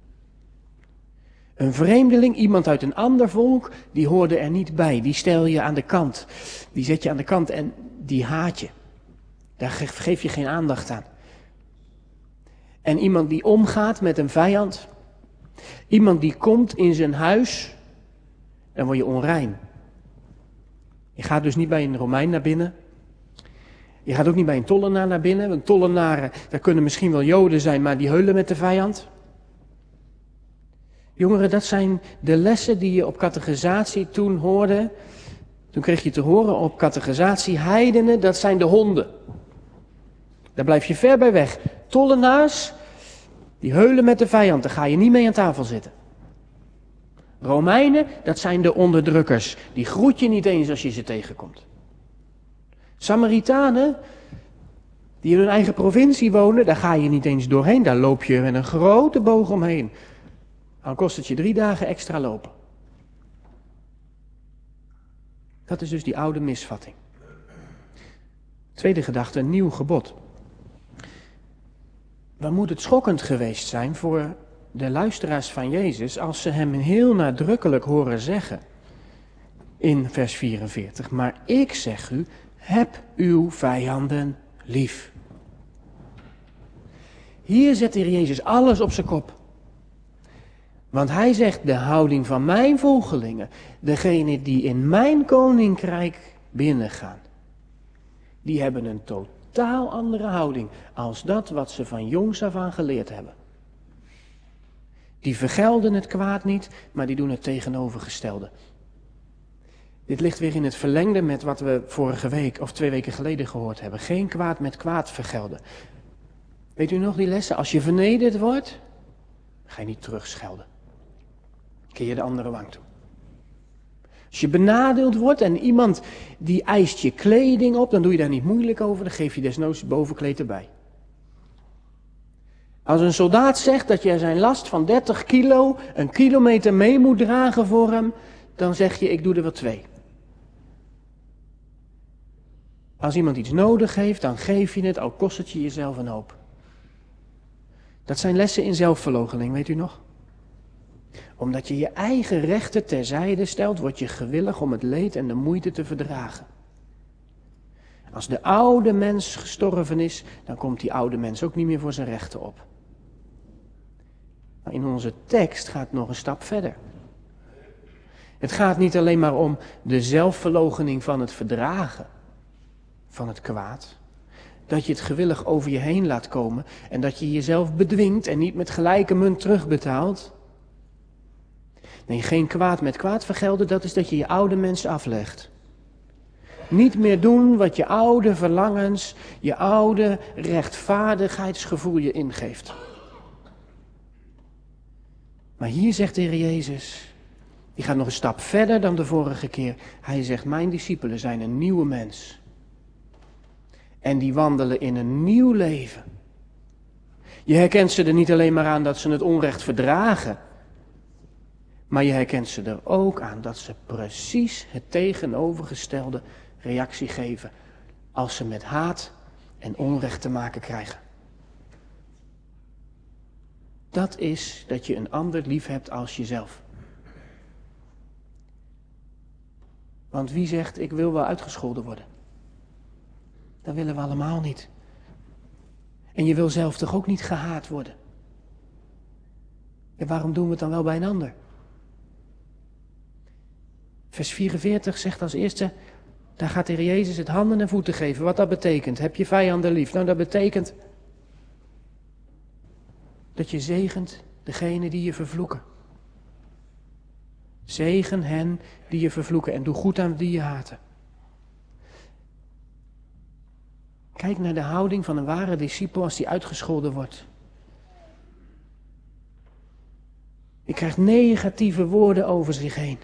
Een vreemdeling, iemand uit een ander volk, die hoorde er niet bij. Die stel je aan de kant. Die zet je aan de kant en die haat je. Daar geef je geen aandacht aan. En iemand die omgaat met een vijand, iemand die komt in zijn huis, dan word je onrein. Je gaat dus niet bij een Romein naar binnen. Je gaat ook niet bij een tollenaar naar binnen. Want tollenaren, daar kunnen misschien wel Joden zijn, maar die heulen met de vijand. Jongeren, dat zijn de lessen die je op catechisatie toen hoorde. Toen kreeg je te horen op catechisatie, heidenen, dat zijn de honden. Daar blijf je ver bij weg. Tollenaars, die heulen met de vijand, daar ga je niet mee aan tafel zitten. Romeinen, dat zijn de onderdrukkers. Die groet je niet eens als je ze tegenkomt. Samaritanen, die in hun eigen provincie wonen, daar ga je niet eens doorheen. Daar loop je met een grote boog omheen. Dan kost het je 3 dagen extra lopen. Dat is dus die oude misvatting. Tweede gedachte, een nieuw gebod. Wat moet het schokkend geweest zijn voor de luisteraars van Jezus als ze hem heel nadrukkelijk horen zeggen in vers 44. Maar ik zeg u, heb uw vijanden lief. Hier zet de Heer Jezus alles op zijn kop. Want hij zegt, de houding van mijn volgelingen, degene die in mijn koninkrijk binnengaan, die hebben een totaal andere houding als dat wat ze van jongs af aan geleerd hebben. Die vergelden het kwaad niet, maar die doen het tegenovergestelde. Dit ligt weer in het verlengde met wat we vorige week of 2 weken geleden gehoord hebben. Geen kwaad met kwaad vergelden. Weet u nog die lessen? Als je vernederd wordt, ga je niet terugschelden. Keer je de andere wang toe. Als je benadeeld wordt en iemand die eist je kleding op, dan doe je daar niet moeilijk over, dan geef je desnoods het bovenkleed erbij. Als een soldaat zegt dat je zijn last van 30 kilo een kilometer mee moet dragen voor hem, dan zeg je ik doe er wel 2. Als iemand iets nodig heeft, dan geef je het, al kost het je jezelf een hoop. Dat zijn lessen in zelfverloochening, weet u nog? Omdat je je eigen rechten terzijde stelt, word je gewillig om het leed en de moeite te verdragen. Als de oude mens gestorven is, dan komt die oude mens ook niet meer voor zijn rechten op. Maar in onze tekst gaat het nog een stap verder. Het gaat niet alleen maar om de zelfverloochening van het verdragen van het kwaad. Dat je het gewillig over je heen laat komen en dat je jezelf bedwingt en niet met gelijke munt terugbetaalt. Nee, geen kwaad met kwaad vergelden, dat is dat je je oude mens aflegt. Niet meer doen wat je oude verlangens, je oude rechtvaardigheidsgevoel je ingeeft. Maar hier zegt de Heer Jezus, die gaat nog een stap verder dan de vorige keer. Hij zegt, mijn discipelen zijn een nieuwe mens. En die wandelen in een nieuw leven. Je herkent ze er niet alleen maar aan dat ze het onrecht verdragen. Maar je herkent ze er ook aan dat ze precies het tegenovergestelde reactie geven. Als ze met haat en onrecht te maken krijgen. Dat is dat je een ander lief hebt als jezelf. Want wie zegt, ik wil wel uitgescholden worden? Dat willen we allemaal niet. En je wil zelf toch ook niet gehaat worden? En waarom doen we het dan wel bij een ander? Vers 44 zegt als eerste, daar gaat de Heer Jezus het handen en voeten geven. Wat dat betekent, heb je vijanden lief? Nou, dat betekent dat je zegent degene die je vervloeken. Zegen hen die je vervloeken en doe goed aan die je haten. Kijk naar de houding van een ware discipel als die uitgescholden wordt. Je krijgt negatieve woorden over zich heen.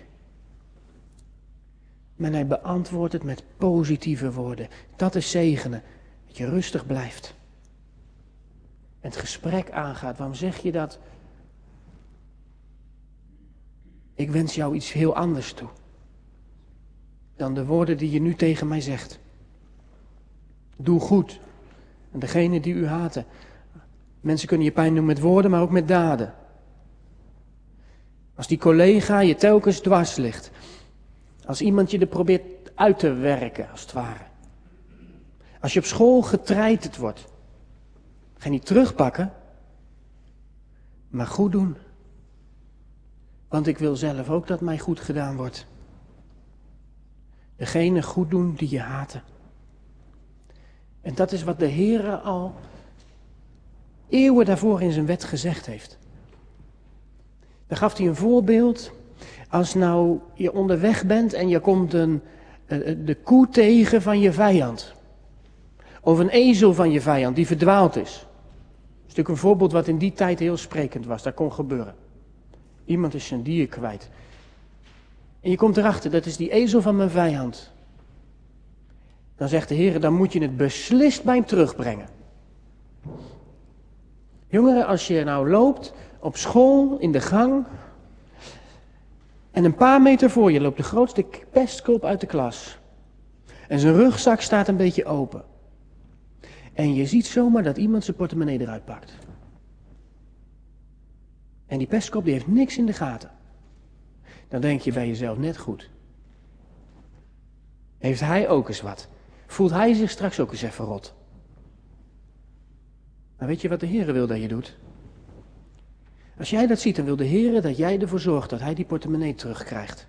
Maar hij beantwoordt het met positieve woorden. Dat is zegenen. Dat je rustig blijft. En het gesprek aangaat. Waarom zeg je dat? Ik wens jou iets heel anders toe. Dan de woorden die je nu tegen mij zegt. Doe goed. En degene die u haten. Mensen kunnen je pijn doen met woorden, maar ook met daden. Als die collega je telkens dwars ligt. Als iemand je er probeert uit te werken, als het ware. Als je op school getreiterd wordt. Ga je niet terugpakken, maar goed doen. Want ik wil zelf ook dat mij goed gedaan wordt. Degene goed doen die je haten. En dat is wat de Heere al eeuwen daarvoor in zijn wet gezegd heeft. Dan gaf hij een voorbeeld. Als nou je onderweg bent en je komt de koe tegen van je vijand. Of een ezel van je vijand die verdwaald is. Dat is natuurlijk een voorbeeld wat in die tijd heel sprekend was. Dat kon gebeuren. Iemand is zijn dier kwijt. En je komt erachter, dat is die ezel van mijn vijand. Dan zegt de Heer, dan moet je het beslist bij hem terugbrengen. Jongeren, als je nou loopt op school, in de gang. En een paar meter voor je loopt de grootste pestkop uit de klas. En zijn rugzak staat een beetje open. En je ziet zomaar dat iemand zijn portemonnee eruit pakt. En die pestkop die heeft niks in de gaten. Dan denk je bij jezelf net goed. Heeft hij ook eens wat? Voelt hij zich straks ook eens even rot? Maar weet je wat de Heere wil dat je doet? Als jij dat ziet, dan wil de Heere dat jij ervoor zorgt dat hij die portemonnee terugkrijgt.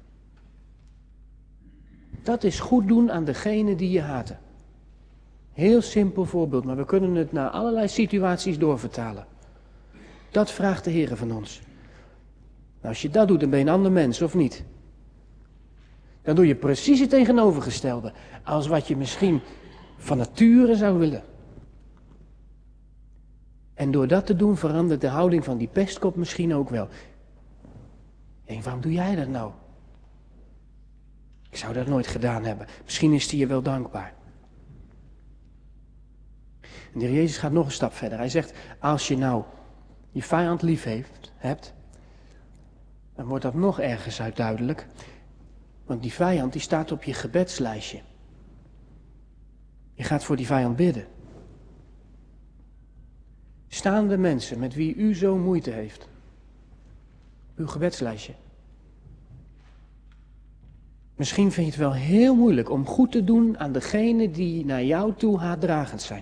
Dat is goed doen aan degene die je haten. Heel simpel voorbeeld, maar we kunnen het naar allerlei situaties doorvertalen. Dat vraagt de Heere van ons. Nou, als je dat doet, dan ben je een ander mens, of niet? Dan doe je precies het tegenovergestelde. Als wat je misschien van nature zou willen. En door dat te doen verandert de houding van die pestkop misschien ook wel. En waarom doe jij dat nou? Ik zou dat nooit gedaan hebben. Misschien is hij je wel dankbaar. En de Heer Jezus gaat nog een stap verder. Hij zegt, als je nou je vijand lief hebt, dan wordt dat nog ergens uit duidelijk. Want die vijand die staat op je gebedslijstje. Je gaat voor die vijand bidden. Staan de mensen met wie u zo moeite heeft? Uw gebedslijstje. Misschien vind je het wel heel moeilijk om goed te doen aan degenen die naar jou toe haatdragend zijn.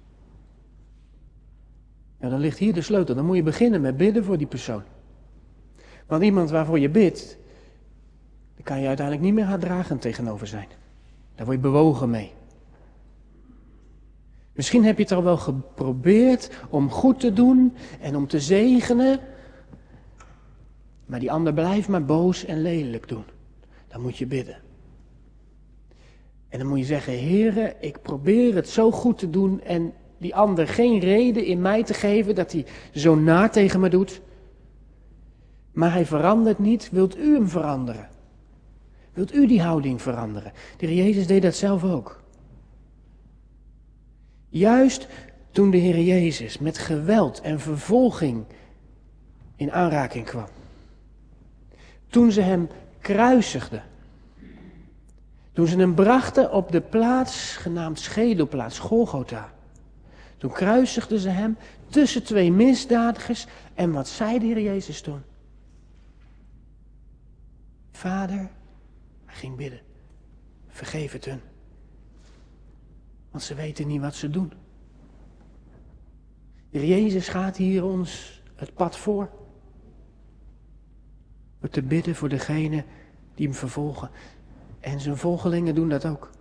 Ja, dan ligt hier de sleutel. Dan moet je beginnen met bidden voor die persoon. Want iemand waarvoor je bidt, daar kan je uiteindelijk niet meer haatdragend tegenover zijn. Daar word je bewogen mee. Misschien heb je het al wel geprobeerd om goed te doen en om te zegenen. Maar die ander blijft maar boos en lelijk doen. Dan moet je bidden. En dan moet je zeggen, Heere, ik probeer het zo goed te doen en die ander geen reden in mij te geven dat hij zo naar tegen me doet. Maar hij verandert niet, wilt u hem veranderen? Wilt u die houding veranderen? De Heer Jezus deed dat zelf ook. Juist toen de Heer Jezus met geweld en vervolging in aanraking kwam. Toen ze hem kruisigden. Toen ze hem brachten op de plaats genaamd Schedelplaats, Golgotha. Toen kruisigden ze hem tussen twee misdadigers. En wat zei de Heer Jezus toen? Vader, hij ging bidden. Vergeef het hun. Want ze weten niet wat ze doen. De Heer Jezus gaat hier ons het pad voor. Door te bidden voor degene die hem vervolgen. En zijn volgelingen doen dat ook.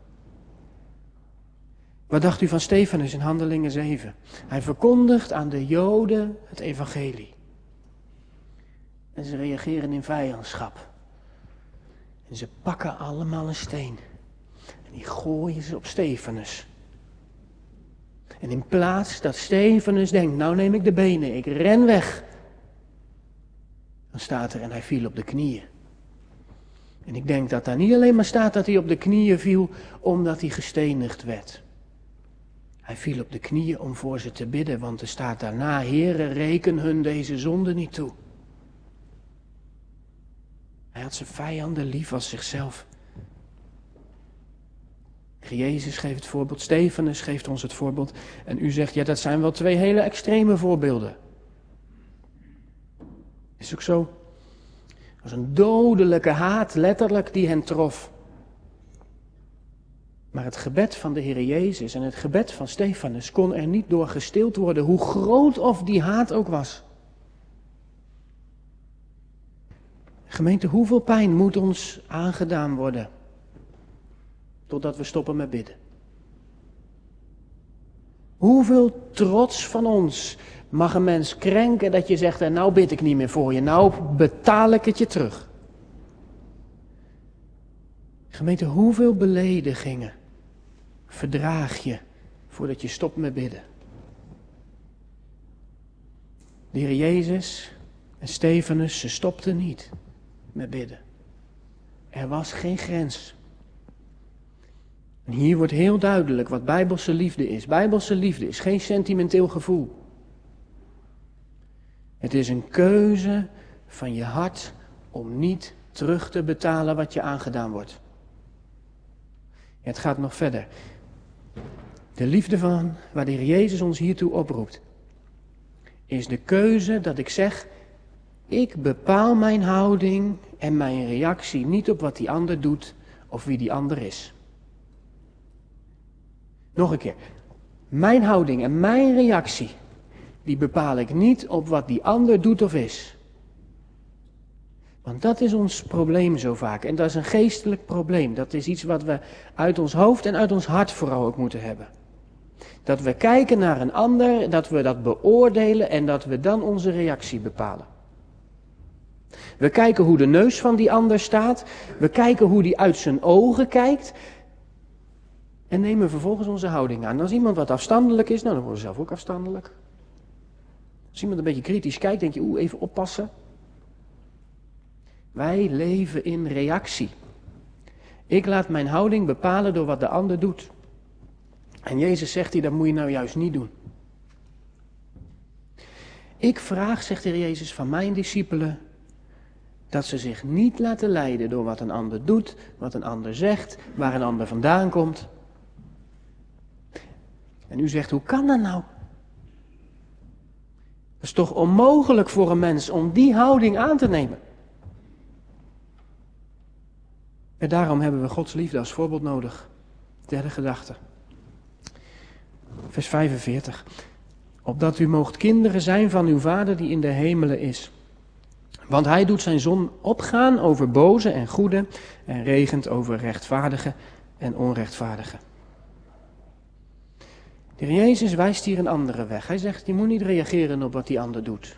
Wat dacht u van Stefanus in Handelingen 7? Hij verkondigt aan de Joden het evangelie. En ze reageren in vijandschap. En ze pakken allemaal een steen. En die gooien ze op Stefanus. En in plaats dat Stefanus denkt, nou neem ik de benen, ik ren weg. Dan staat er en hij viel op de knieën. En ik denk dat daar niet alleen maar staat dat hij op de knieën viel omdat hij gestenigd werd. Hij viel op de knieën om voor ze te bidden, want er staat daarna, Heere, reken hun deze zonde niet toe. Hij had zijn vijanden lief als zichzelf. Jezus geeft het voorbeeld, Stefanus geeft ons het voorbeeld. En u zegt, ja, dat zijn wel twee hele extreme voorbeelden. Is ook zo. Het was een dodelijke haat, letterlijk, die hen trof. Maar het gebed van de Heer Jezus en het gebed van Stefanus kon er niet door gestild worden, hoe groot of die haat ook was. Gemeente, hoeveel pijn moet ons aangedaan worden, totdat we stoppen met bidden? Hoeveel trots van ons mag een mens krenken dat je zegt, en nou bid ik niet meer voor je, nou betaal ik het je terug. Gemeente, hoeveel beledigingen verdraag je voordat je stopt met bidden? De Heer Jezus en Stefanus, ze stopten niet met bidden. Er was geen grens. En hier wordt heel duidelijk wat bijbelse liefde is. Bijbelse liefde is geen sentimenteel gevoel. Het is een keuze van je hart om niet terug te betalen wat je aangedaan wordt. Het gaat nog verder. De liefde van waar de Heer Jezus ons hiertoe oproept, is de keuze dat ik zeg, ik bepaal mijn houding en mijn reactie niet op wat die ander doet of wie die ander is. Nog een keer. Mijn houding en mijn reactie, die bepaal ik niet op wat die ander doet of is. Want dat is ons probleem zo vaak. En dat is een geestelijk probleem. Dat is iets wat we uit ons hoofd en uit ons hart vooral ook moeten hebben. Dat we kijken naar een ander, dat we dat beoordelen en dat we dan onze reactie bepalen. We kijken hoe de neus van die ander staat. We kijken hoe die uit zijn ogen kijkt. En nemen vervolgens onze houding aan. Als iemand wat afstandelijk is, nou dan worden we zelf ook afstandelijk. Als iemand een beetje kritisch kijkt, denk je, even oppassen. Wij leven in reactie. Ik laat mijn houding bepalen door wat de ander doet. En Jezus zegt hier, dat moet je nou juist niet doen. Ik vraag, zegt de Heer Jezus, van mijn discipelen, dat ze zich niet laten leiden door wat een ander doet, wat een ander zegt, waar een ander vandaan komt. En u zegt, hoe kan dat nou? Het is toch onmogelijk voor een mens om die houding aan te nemen. En daarom hebben we Gods liefde als voorbeeld nodig. Derde gedachte. Vers 45. Opdat u moogt kinderen zijn van uw Vader die in de hemelen is. Want hij doet zijn zon opgaan over boze en goede en regent over rechtvaardigen en onrechtvaardigen. De Heer Jezus wijst hier een andere weg. Hij zegt, je moet niet reageren op wat die ander doet.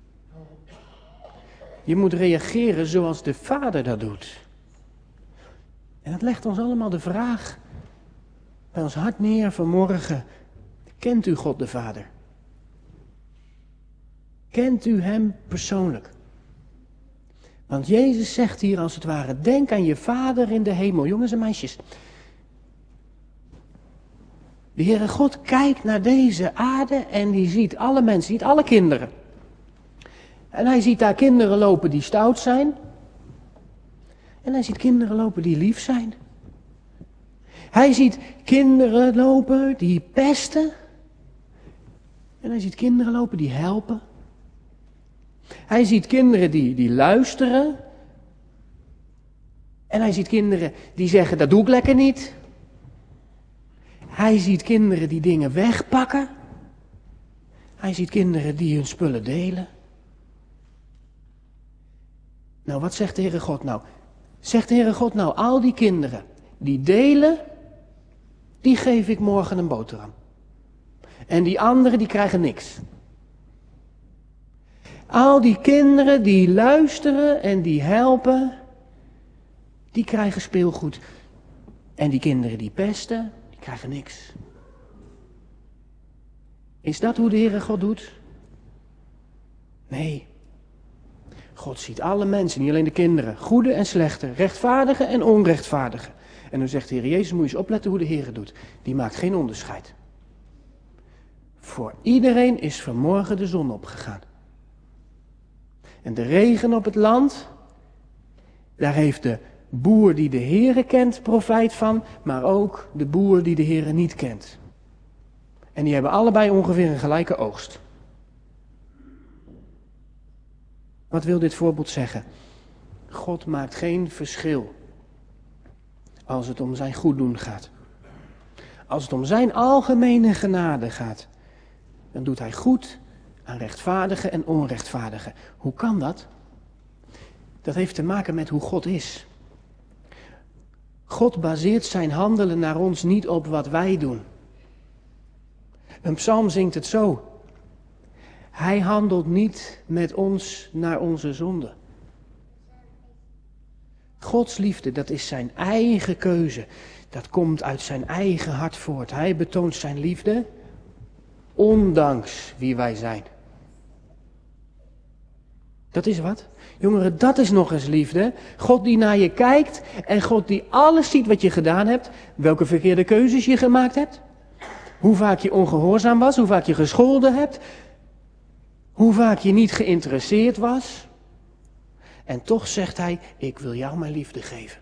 Je moet reageren zoals de Vader dat doet. En dat legt ons allemaal de vraag, bij ons hart neer vanmorgen. Kent u God de Vader? Kent u hem persoonlijk? Want Jezus zegt hier als het ware, denk aan je Vader in de hemel. Jongens en meisjes. De Heere God kijkt naar deze aarde en die ziet alle mensen, ziet alle kinderen. En hij ziet daar kinderen lopen die stout zijn. En hij ziet kinderen lopen die lief zijn. Hij ziet kinderen lopen die pesten. En hij ziet kinderen lopen die helpen. Hij ziet kinderen die luisteren. En hij ziet kinderen die zeggen, dat doe ik lekker niet. Hij ziet kinderen die dingen wegpakken. Hij ziet kinderen die hun spullen delen. Nou, wat zegt de Heere God nou? Zegt de Heere God nou, al die kinderen die delen, die geef ik morgen een boterham. En die anderen die krijgen niks. Al die kinderen die luisteren en die helpen, die krijgen speelgoed. En die kinderen die pesten, die krijgen niks. Is dat hoe de Heere God doet? Nee. God ziet alle mensen, niet alleen de kinderen, goede en slechte, rechtvaardige en onrechtvaardige. En dan zegt de Heer Jezus, moet je eens opletten hoe de Heer doet. Die maakt geen onderscheid. Voor iedereen is vanmorgen de zon opgegaan. En de regen op het land, daar heeft de boer die de Heere kent profijt van, maar ook de boer die de Heere niet kent. En die hebben allebei ongeveer een gelijke oogst. Wat wil dit voorbeeld zeggen? God maakt geen verschil als het om zijn goeddoen gaat. Als het om zijn algemene genade gaat, dan doet hij goed aan rechtvaardigen en onrechtvaardigen. Hoe kan dat? Dat heeft te maken met hoe God is. God baseert zijn handelen naar ons niet op wat wij doen. Een psalm zingt het zo. Hij handelt niet met ons naar onze zonde. Gods liefde, dat is zijn eigen keuze. Dat komt uit zijn eigen hart voort. Hij betoont zijn liefde, ondanks wie wij zijn. Dat is wat. Jongeren, dat is nog eens liefde. God die naar je kijkt en God die alles ziet wat je gedaan hebt. Welke verkeerde keuzes je gemaakt hebt. Hoe vaak je ongehoorzaam was, hoe vaak je gescholden hebt. Hoe vaak je niet geïnteresseerd was. En toch zegt hij, ik wil jou mijn liefde geven.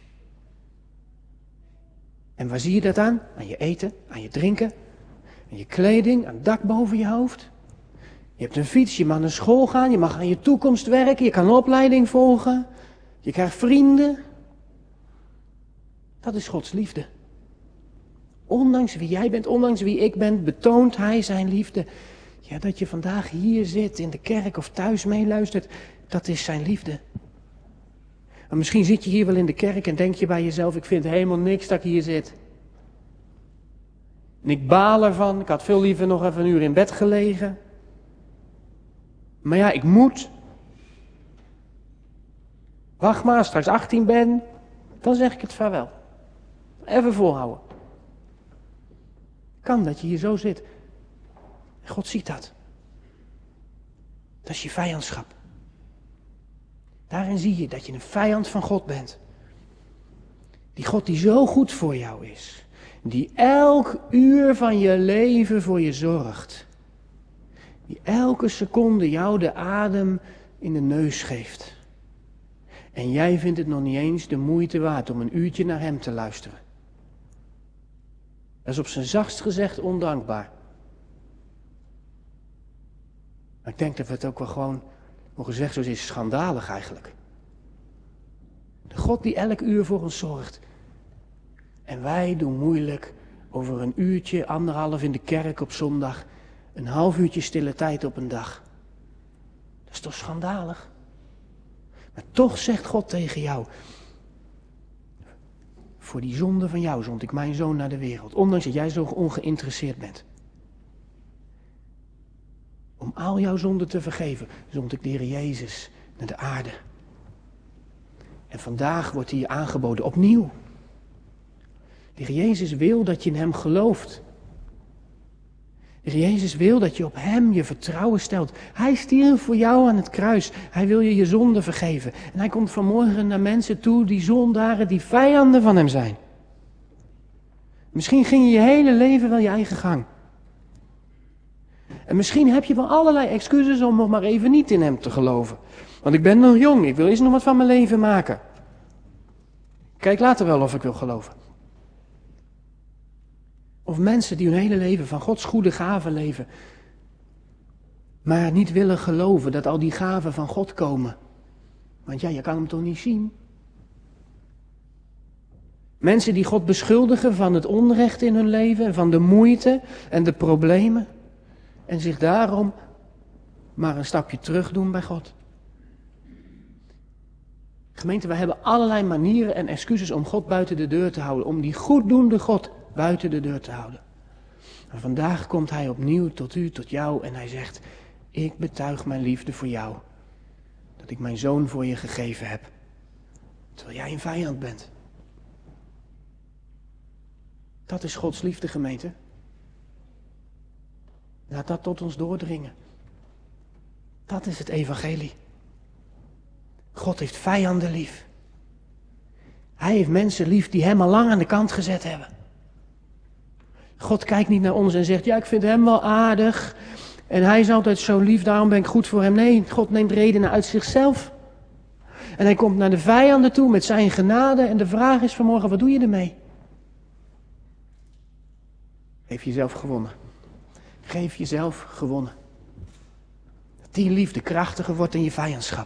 En waar zie je dat aan? Aan je eten, aan je drinken, aan je kleding, aan het dak boven je hoofd. Je hebt een fiets, je mag naar school gaan, je mag aan je toekomst werken, je kan een opleiding volgen. Je krijgt vrienden. Dat is Gods liefde. Ondanks wie jij bent, ondanks wie ik ben, betoont hij zijn liefde. Ja, dat je vandaag hier zit in de kerk of thuis meeluistert, dat is zijn liefde. Maar misschien zit je hier wel in de kerk en denk je bij jezelf, ik vind helemaal niks dat ik hier zit. En ik baal ervan, ik had veel liever nog even een uur in bed gelegen. Maar ja, ik moet. Wacht maar, als ik straks 18 ben, dan zeg ik het vaarwel. Even volhouden. Kan dat je hier zo zit. God ziet dat. Dat is je vijandschap. Daarin zie je dat je een vijand van God bent. Die God die zo goed voor jou is. Die elk uur van je leven voor je zorgt. Die elke seconde jou de adem in de neus geeft. En jij vindt het nog niet eens de moeite waard om een uurtje naar hem te luisteren. Dat is op zijn zachtst gezegd ondankbaar. Maar ik denk dat we het ook wel gewoon mogen zeggen zoals is, schandalig eigenlijk. De God die elk uur voor ons zorgt. En wij doen moeilijk over een uurtje, anderhalf in de kerk op zondag. Een half uurtje stille tijd op een dag. Dat is toch schandalig? Maar toch zegt God tegen jou. Voor die zonde van jou zond ik mijn zoon naar de wereld. Ondanks dat jij zo ongeïnteresseerd bent. Om al jouw zonden te vergeven, zond ik de Heer Jezus naar de aarde. En vandaag wordt hij je aangeboden opnieuw. De Heer Jezus wil dat je in hem gelooft. De Heer Jezus wil dat je op hem je vertrouwen stelt. Hij stierf voor jou aan het kruis. Hij wil je zonde vergeven. En hij komt vanmorgen naar mensen toe die zondaren, die vijanden van hem zijn. Misschien ging je hele leven wel je eigen gang. En misschien heb je wel allerlei excuses om nog maar even niet in hem te geloven. Want ik ben nog jong, ik wil eerst nog wat van mijn leven maken. Kijk later wel of ik wil geloven. Of mensen die hun hele leven van Gods goede gaven leven, maar niet willen geloven dat al die gaven van God komen. Want ja, je kan hem toch niet zien? Mensen die God beschuldigen van het onrecht in hun leven en van de moeite en de problemen. En zich daarom maar een stapje terug doen bij God. Gemeente, wij hebben allerlei manieren en excuses om God buiten de deur te houden. Om die goeddoende God buiten de deur te houden. Maar vandaag komt hij opnieuw tot u, tot jou en hij zegt: ik betuig mijn liefde voor jou. Dat ik mijn zoon voor je gegeven heb. Terwijl jij een vijand bent. Dat is Gods liefde, gemeente. Laat dat tot ons doordringen. Dat is het evangelie. God heeft vijanden lief. Hij heeft mensen lief die hem al lang aan de kant gezet hebben. God kijkt niet naar ons en zegt: ja, ik vind hem wel aardig. En hij is altijd zo lief, daarom ben ik goed voor hem. Nee, God neemt redenen uit zichzelf. En hij komt naar de vijanden toe met zijn genade. En de vraag is vanmorgen: wat doe je ermee? Geef jezelf gewonnen. Geef jezelf gewonnen. Dat die liefde krachtiger wordt in je vijandschap.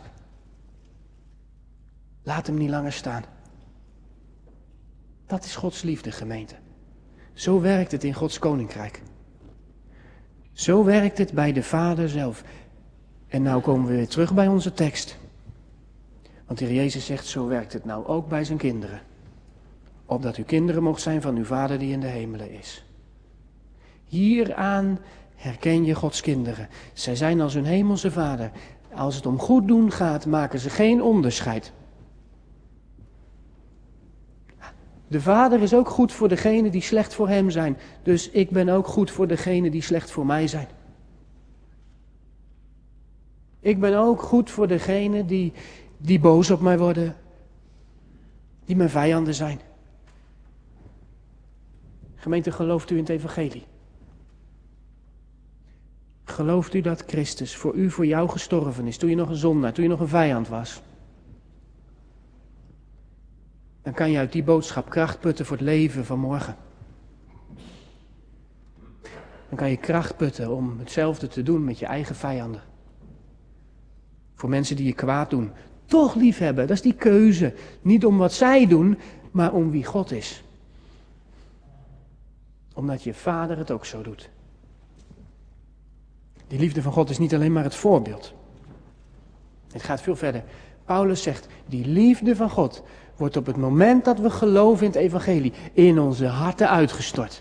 Laat hem niet langer staan. Dat is Gods liefde, gemeente. Zo werkt het in Gods koninkrijk. Zo werkt het bij de Vader zelf. En nou komen we weer terug bij onze tekst. Want de Heer Jezus zegt: zo werkt het nou ook bij zijn kinderen. Opdat u kinderen mocht zijn van uw Vader die in de hemelen is. Hieraan herken je Gods kinderen. Zij zijn als hun hemelse Vader. Als het om goed doen gaat, maken ze geen onderscheid. De Vader is ook goed voor degenen die slecht voor hem zijn. Dus ik ben ook goed voor degenen die slecht voor mij zijn. Ik ben ook goed voor degenen die boos op mij worden. Die mijn vijanden zijn. Gemeente, gelooft u in het evangelie? Gelooft u dat Christus voor u, voor jou gestorven is, toen je nog een zondaar, toen je nog een vijand was? Dan kan je uit die boodschap kracht putten voor het leven van morgen. Dan kan je kracht putten om hetzelfde te doen met je eigen vijanden. Voor mensen die je kwaad doen. Toch liefhebben, dat is die keuze. Niet om wat zij doen, maar om wie God is. Omdat je Vader het ook zo doet. Die liefde van God is niet alleen maar het voorbeeld. Het gaat veel verder. Paulus zegt, die liefde van God wordt op het moment dat we geloven in het evangelie in onze harten uitgestort.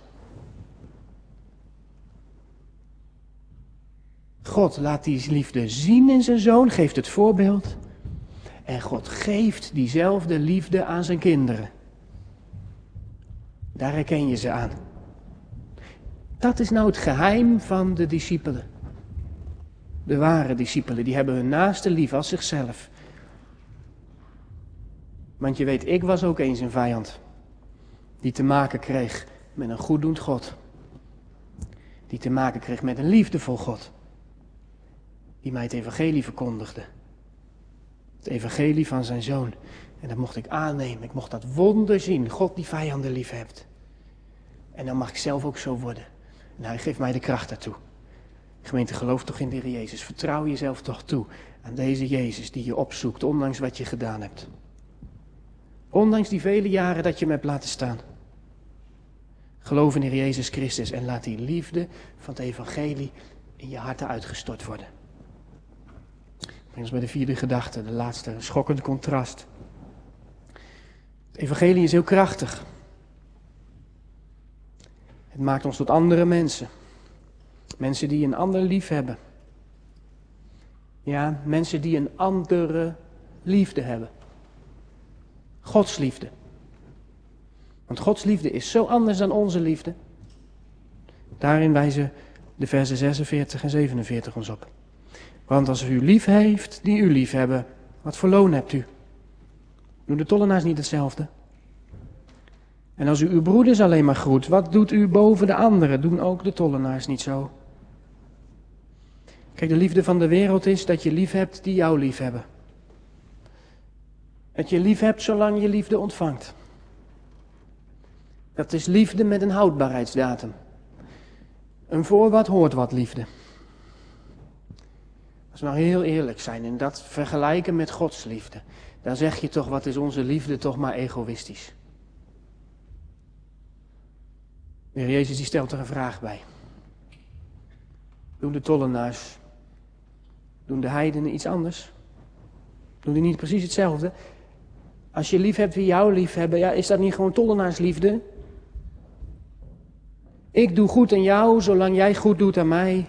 God laat die liefde zien in zijn zoon, geeft het voorbeeld. En God geeft diezelfde liefde aan zijn kinderen. Daar herken je ze aan. Dat is nou het geheim van de discipelen. De ware discipelen, die hebben hun naaste lief als zichzelf. Want je weet, ik was ook eens een vijand. Die te maken kreeg met een goeddoend God. Die te maken kreeg met een liefdevol God. Die mij het evangelie verkondigde. Het evangelie van zijn zoon. En dat mocht ik aannemen. Ik mocht dat wonder zien. God die vijanden lief hebt. En dan mag ik zelf ook zo worden. En hij geeft mij de kracht daartoe. Gemeente, geloof toch in de Heer Jezus. Vertrouw jezelf toch toe aan deze Jezus die je opzoekt, ondanks wat je gedaan hebt. Ondanks die vele jaren dat je hem hebt laten staan. Geloof in de Heer Jezus Christus en laat die liefde van het evangelie in je harten uitgestort worden. Breng ons bij de vierde gedachte, de laatste, een schokkend contrast. Het evangelie is heel krachtig. Het maakt ons tot andere mensen. Mensen die een ander lief hebben. Ja, mensen die een andere liefde hebben. Gods liefde. Want Gods liefde is zo anders dan onze liefde. Daarin wijzen de versen 46 en 47 ons op. Want als u lief heeft die u lief hebben, wat voor loon hebt u? Doen de tollenaars niet hetzelfde? En als u uw broeders alleen maar groet, wat doet u boven de anderen? Doen ook de tollenaars niet zo? Kijk, de liefde van de wereld is dat je lief hebt die jou lief hebben. Dat je lief hebt zolang je liefde ontvangt. Dat is liefde met een houdbaarheidsdatum. Een voor wat hoort wat liefde. Als we nou heel eerlijk zijn en dat vergelijken met Gods liefde, dan zeg je toch, wat is onze liefde toch maar egoïstisch. De Heer Jezus die stelt er een vraag bij. Doen de tollenaars, doen de heidenen iets anders? Doen die niet precies hetzelfde? Als je lief hebt wie jou lief hebben, ja, is dat niet gewoon tollenaarsliefde? Ik doe goed aan jou, zolang jij goed doet aan mij.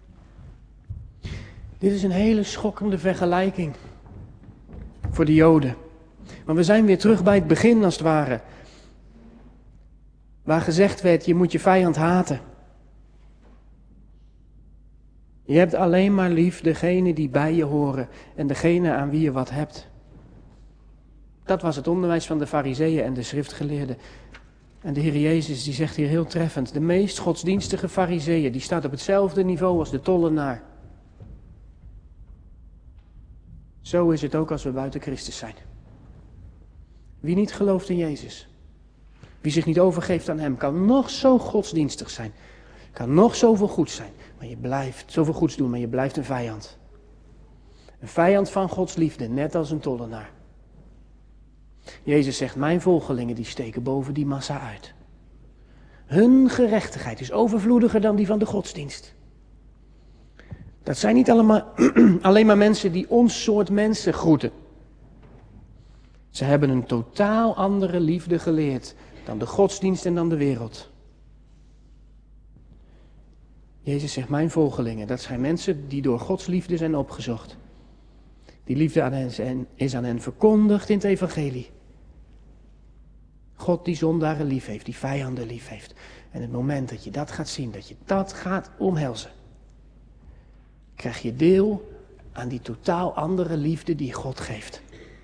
Dit is een hele schokkende vergelijking voor de Joden. Maar we zijn weer terug bij het begin als het ware. Waar gezegd werd, je moet je vijand haten. Je hebt alleen maar lief degene die bij je horen en degene aan wie je wat hebt. Dat was het onderwijs van de Farizeeën en de schriftgeleerden. En de Heer Jezus die zegt hier heel treffend, de meest godsdienstige Farizeeën, die staat op hetzelfde niveau als de tollenaar. Zo is het ook als we buiten Christus zijn. Wie niet gelooft in Jezus, wie zich niet overgeeft aan hem, kan nog zo godsdienstig zijn. Kan nog zoveel goed zijn, maar je blijft zoveel goeds doen, maar je blijft een vijand. Een vijand van Gods liefde, net als een tollenaar. Jezus zegt, mijn volgelingen die steken boven die massa uit. Hun gerechtigheid is overvloediger dan die van de godsdienst. Dat zijn niet alleen maar mensen die ons soort mensen groeten. Ze hebben een totaal andere liefde geleerd dan de godsdienst en dan de wereld. Jezus zegt, mijn volgelingen, dat zijn mensen die door Gods liefde zijn opgezocht. Die liefde is aan hen verkondigd in het evangelie. God die zondaren lief heeft, die vijanden lief heeft. En het moment dat je dat gaat zien, dat je dat gaat omhelzen, krijg je deel aan die totaal andere liefde die God geeft.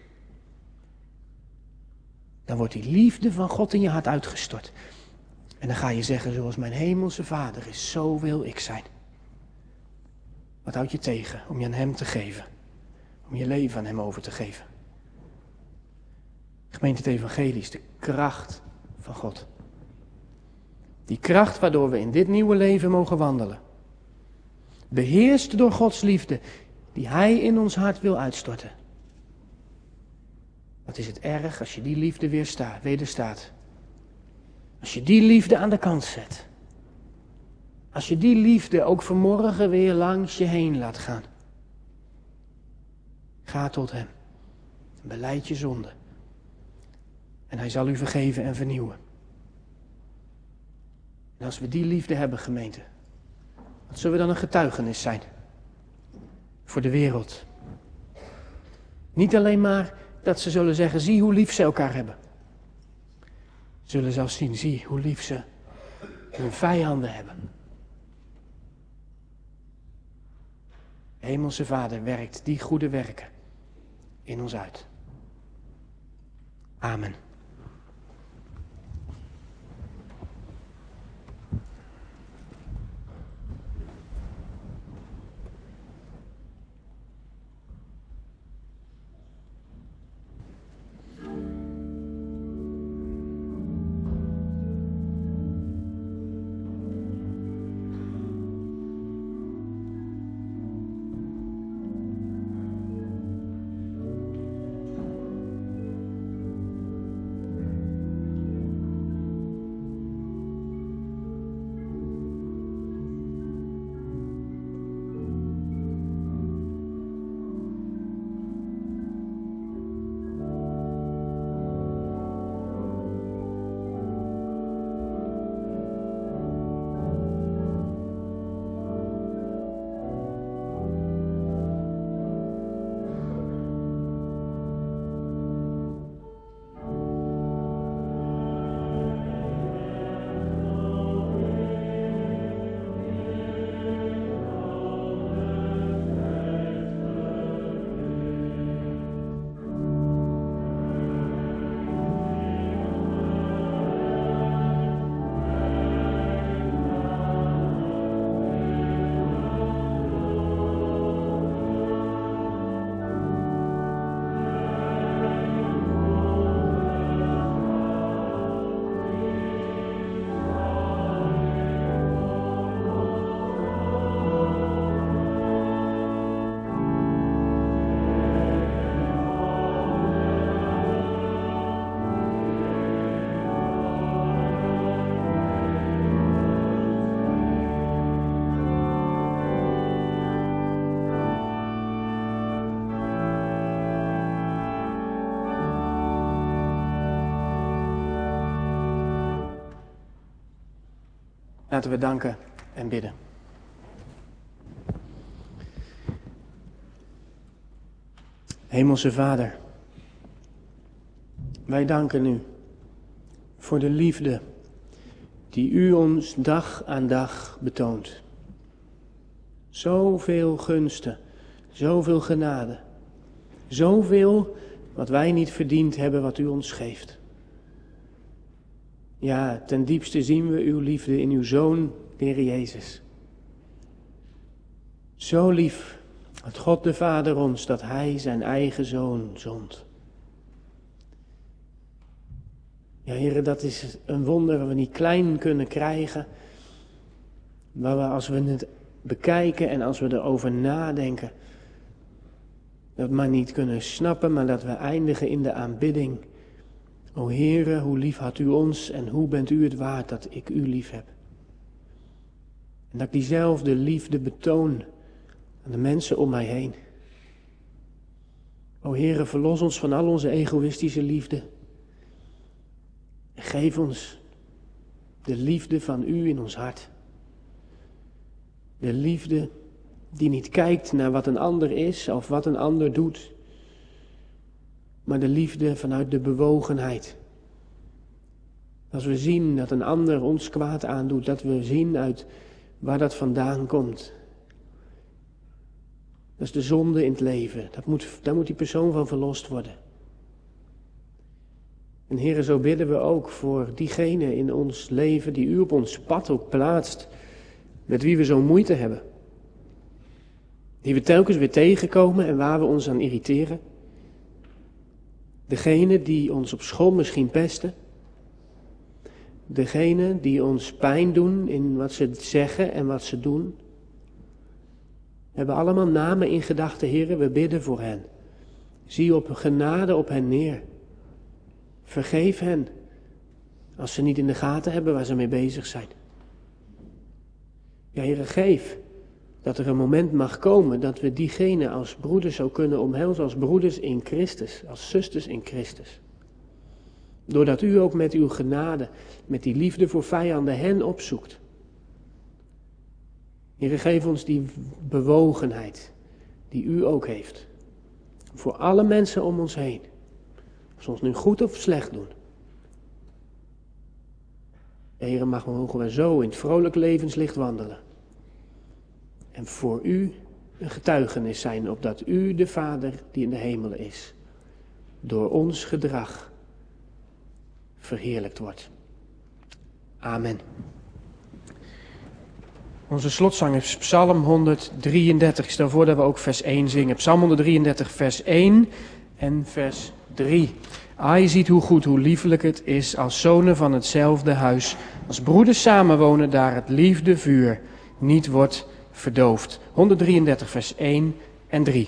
Dan wordt die liefde van God in je hart uitgestort. En dan ga je zeggen, zoals mijn hemelse Vader is, zo wil ik zijn. Wat houd je tegen om je aan hem te geven? Om je leven aan hem over te geven? Gemeente, het evangelie is de kracht van God. Die kracht waardoor we in dit nieuwe leven mogen wandelen. Beheerst door Gods liefde, die hij in ons hart wil uitstorten. Wat is het erg als je die liefde wederstaat. Als je die liefde aan de kant zet. Als je die liefde ook vanmorgen weer langs je heen laat gaan. Ga tot hem. Belijd je zonde. En hij zal u vergeven en vernieuwen. En als we die liefde hebben, gemeente, wat zullen we dan een getuigenis zijn? Voor de wereld. Niet alleen maar dat ze zullen zeggen, zie hoe lief ze elkaar hebben. Zullen zelfs zien, zie hoe lief ze hun vijanden hebben. Hemelse Vader werkt die goede werken in ons uit. Amen. Laten we danken en bidden. Hemelse Vader, wij danken u voor de liefde die u ons dag aan dag betoont. Zoveel gunsten, zoveel genade, zoveel wat wij niet verdiend hebben wat u ons geeft. Ja, ten diepste zien we uw liefde in uw Zoon, de Heer Jezus. Zo lief had God de Vader ons dat Hij zijn eigen Zoon zond. Ja, Heer, dat is een wonder wat we niet klein kunnen krijgen. Maar als we het bekijken en als we erover nadenken, dat we maar niet kunnen snappen, maar dat we eindigen in de aanbidding. O Heere, hoe lief had u ons en hoe bent u het waard dat ik u lief heb. En dat ik diezelfde liefde betoon aan de mensen om mij heen. O Heere, verlos ons van al onze egoïstische liefde. En geef ons de liefde van u in ons hart. De liefde die niet kijkt naar wat een ander is of wat een ander doet. Maar de liefde vanuit de bewogenheid. Als we zien dat een ander ons kwaad aandoet, dat we zien uit waar dat vandaan komt. Dat is de zonde in het leven. Daar moet die persoon van verlost worden. En Heere, zo bidden we ook voor diegene in ons leven die u op ons pad ook plaatst, met wie we zo moeite hebben. Die we telkens weer tegenkomen en waar we ons aan irriteren. Degene die ons op school misschien pesten. Degene die ons pijn doen in wat ze zeggen en wat ze doen. We hebben allemaal namen in gedachten, Heere, we bidden voor hen. Zie op genade op hen neer. Vergeef hen als ze niet in de gaten hebben waar ze mee bezig zijn. Ja, Heere, geef dat er een moment mag komen dat we diegene als broeders zou kunnen omhelzen, als broeders in Christus, als zusters in Christus. Doordat u ook met uw genade, met die liefde voor vijanden hen opzoekt. Heere, geef ons die bewogenheid die u ook heeft. Voor alle mensen om ons heen. Of ze ons nu goed of slecht doen. Heere, mogen we zo in het vrolijk levenslicht wandelen. En voor u een getuigenis zijn, opdat u, de Vader die in de hemelen is, door ons gedrag verheerlijkt wordt. Amen. Onze slotzang is Psalm 133. Ik stel voor dat we ook vers 1 zingen. Psalm 133, vers 1 en vers 3. Je ziet hoe goed, hoe liefelijk het is als zonen van hetzelfde huis, als broeders samenwonen, daar het liefdevuur niet wordt verdoofd. 133, vers 1 en 3.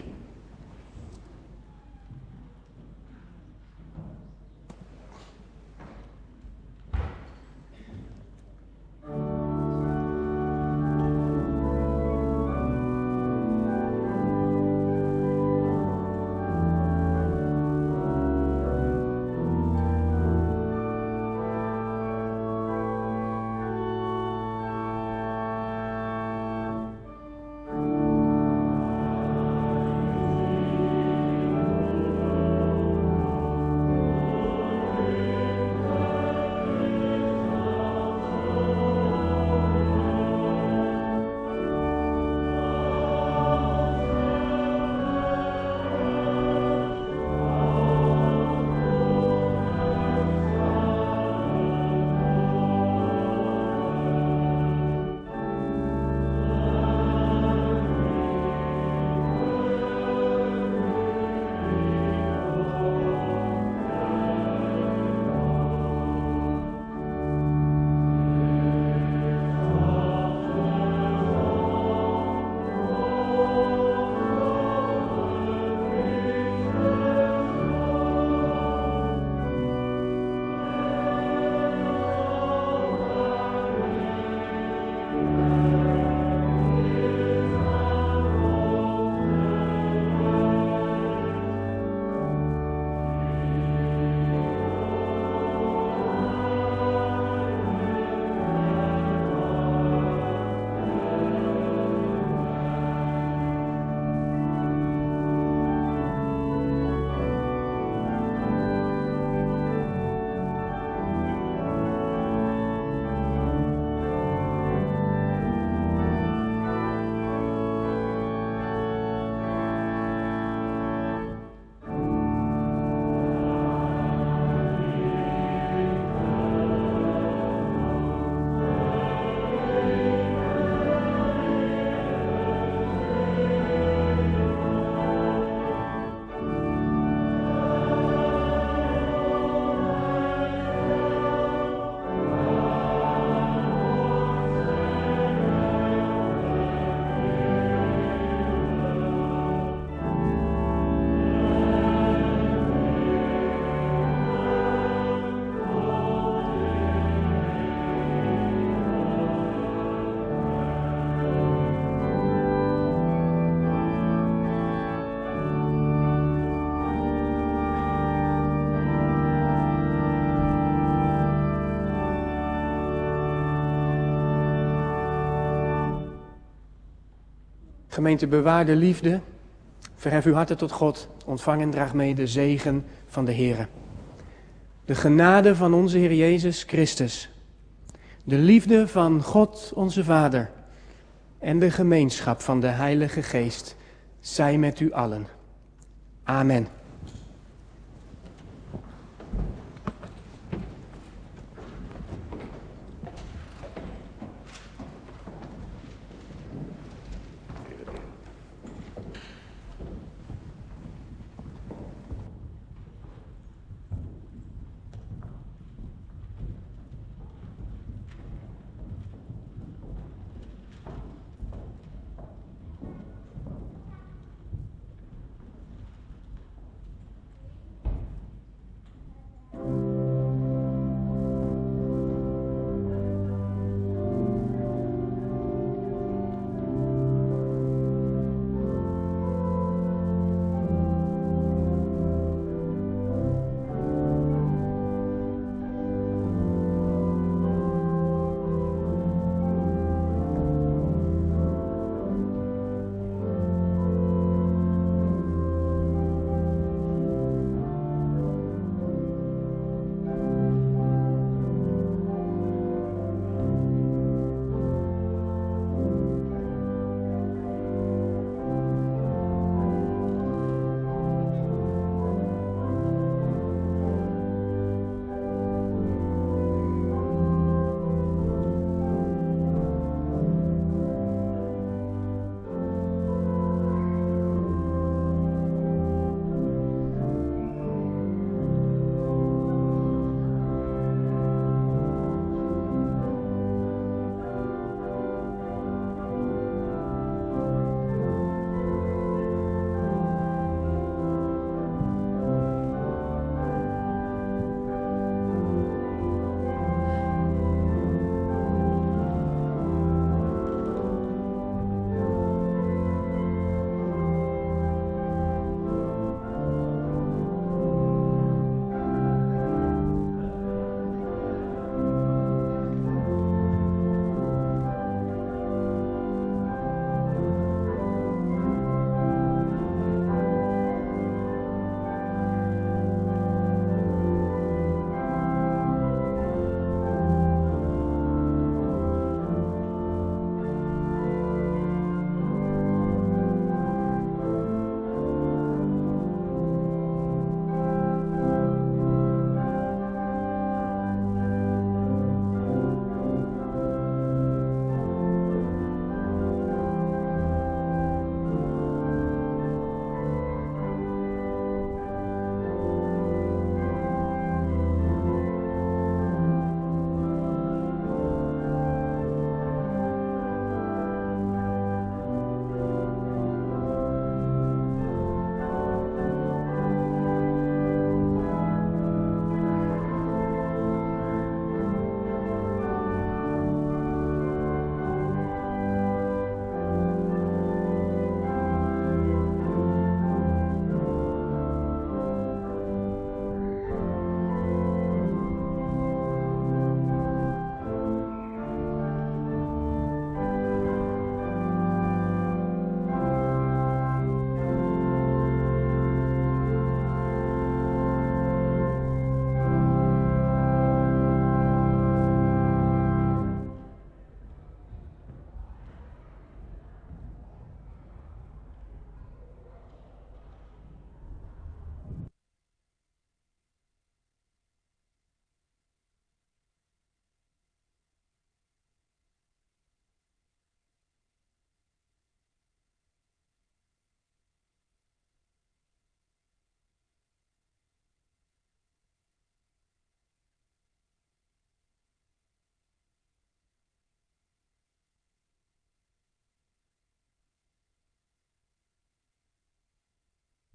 Gemeente, bewaar de liefde, verhef uw harten tot God, ontvang en draag mee de zegen van de Heere. De genade van onze Heer Jezus Christus, de liefde van God onze Vader en de gemeenschap van de Heilige Geest zij met u allen. Amen.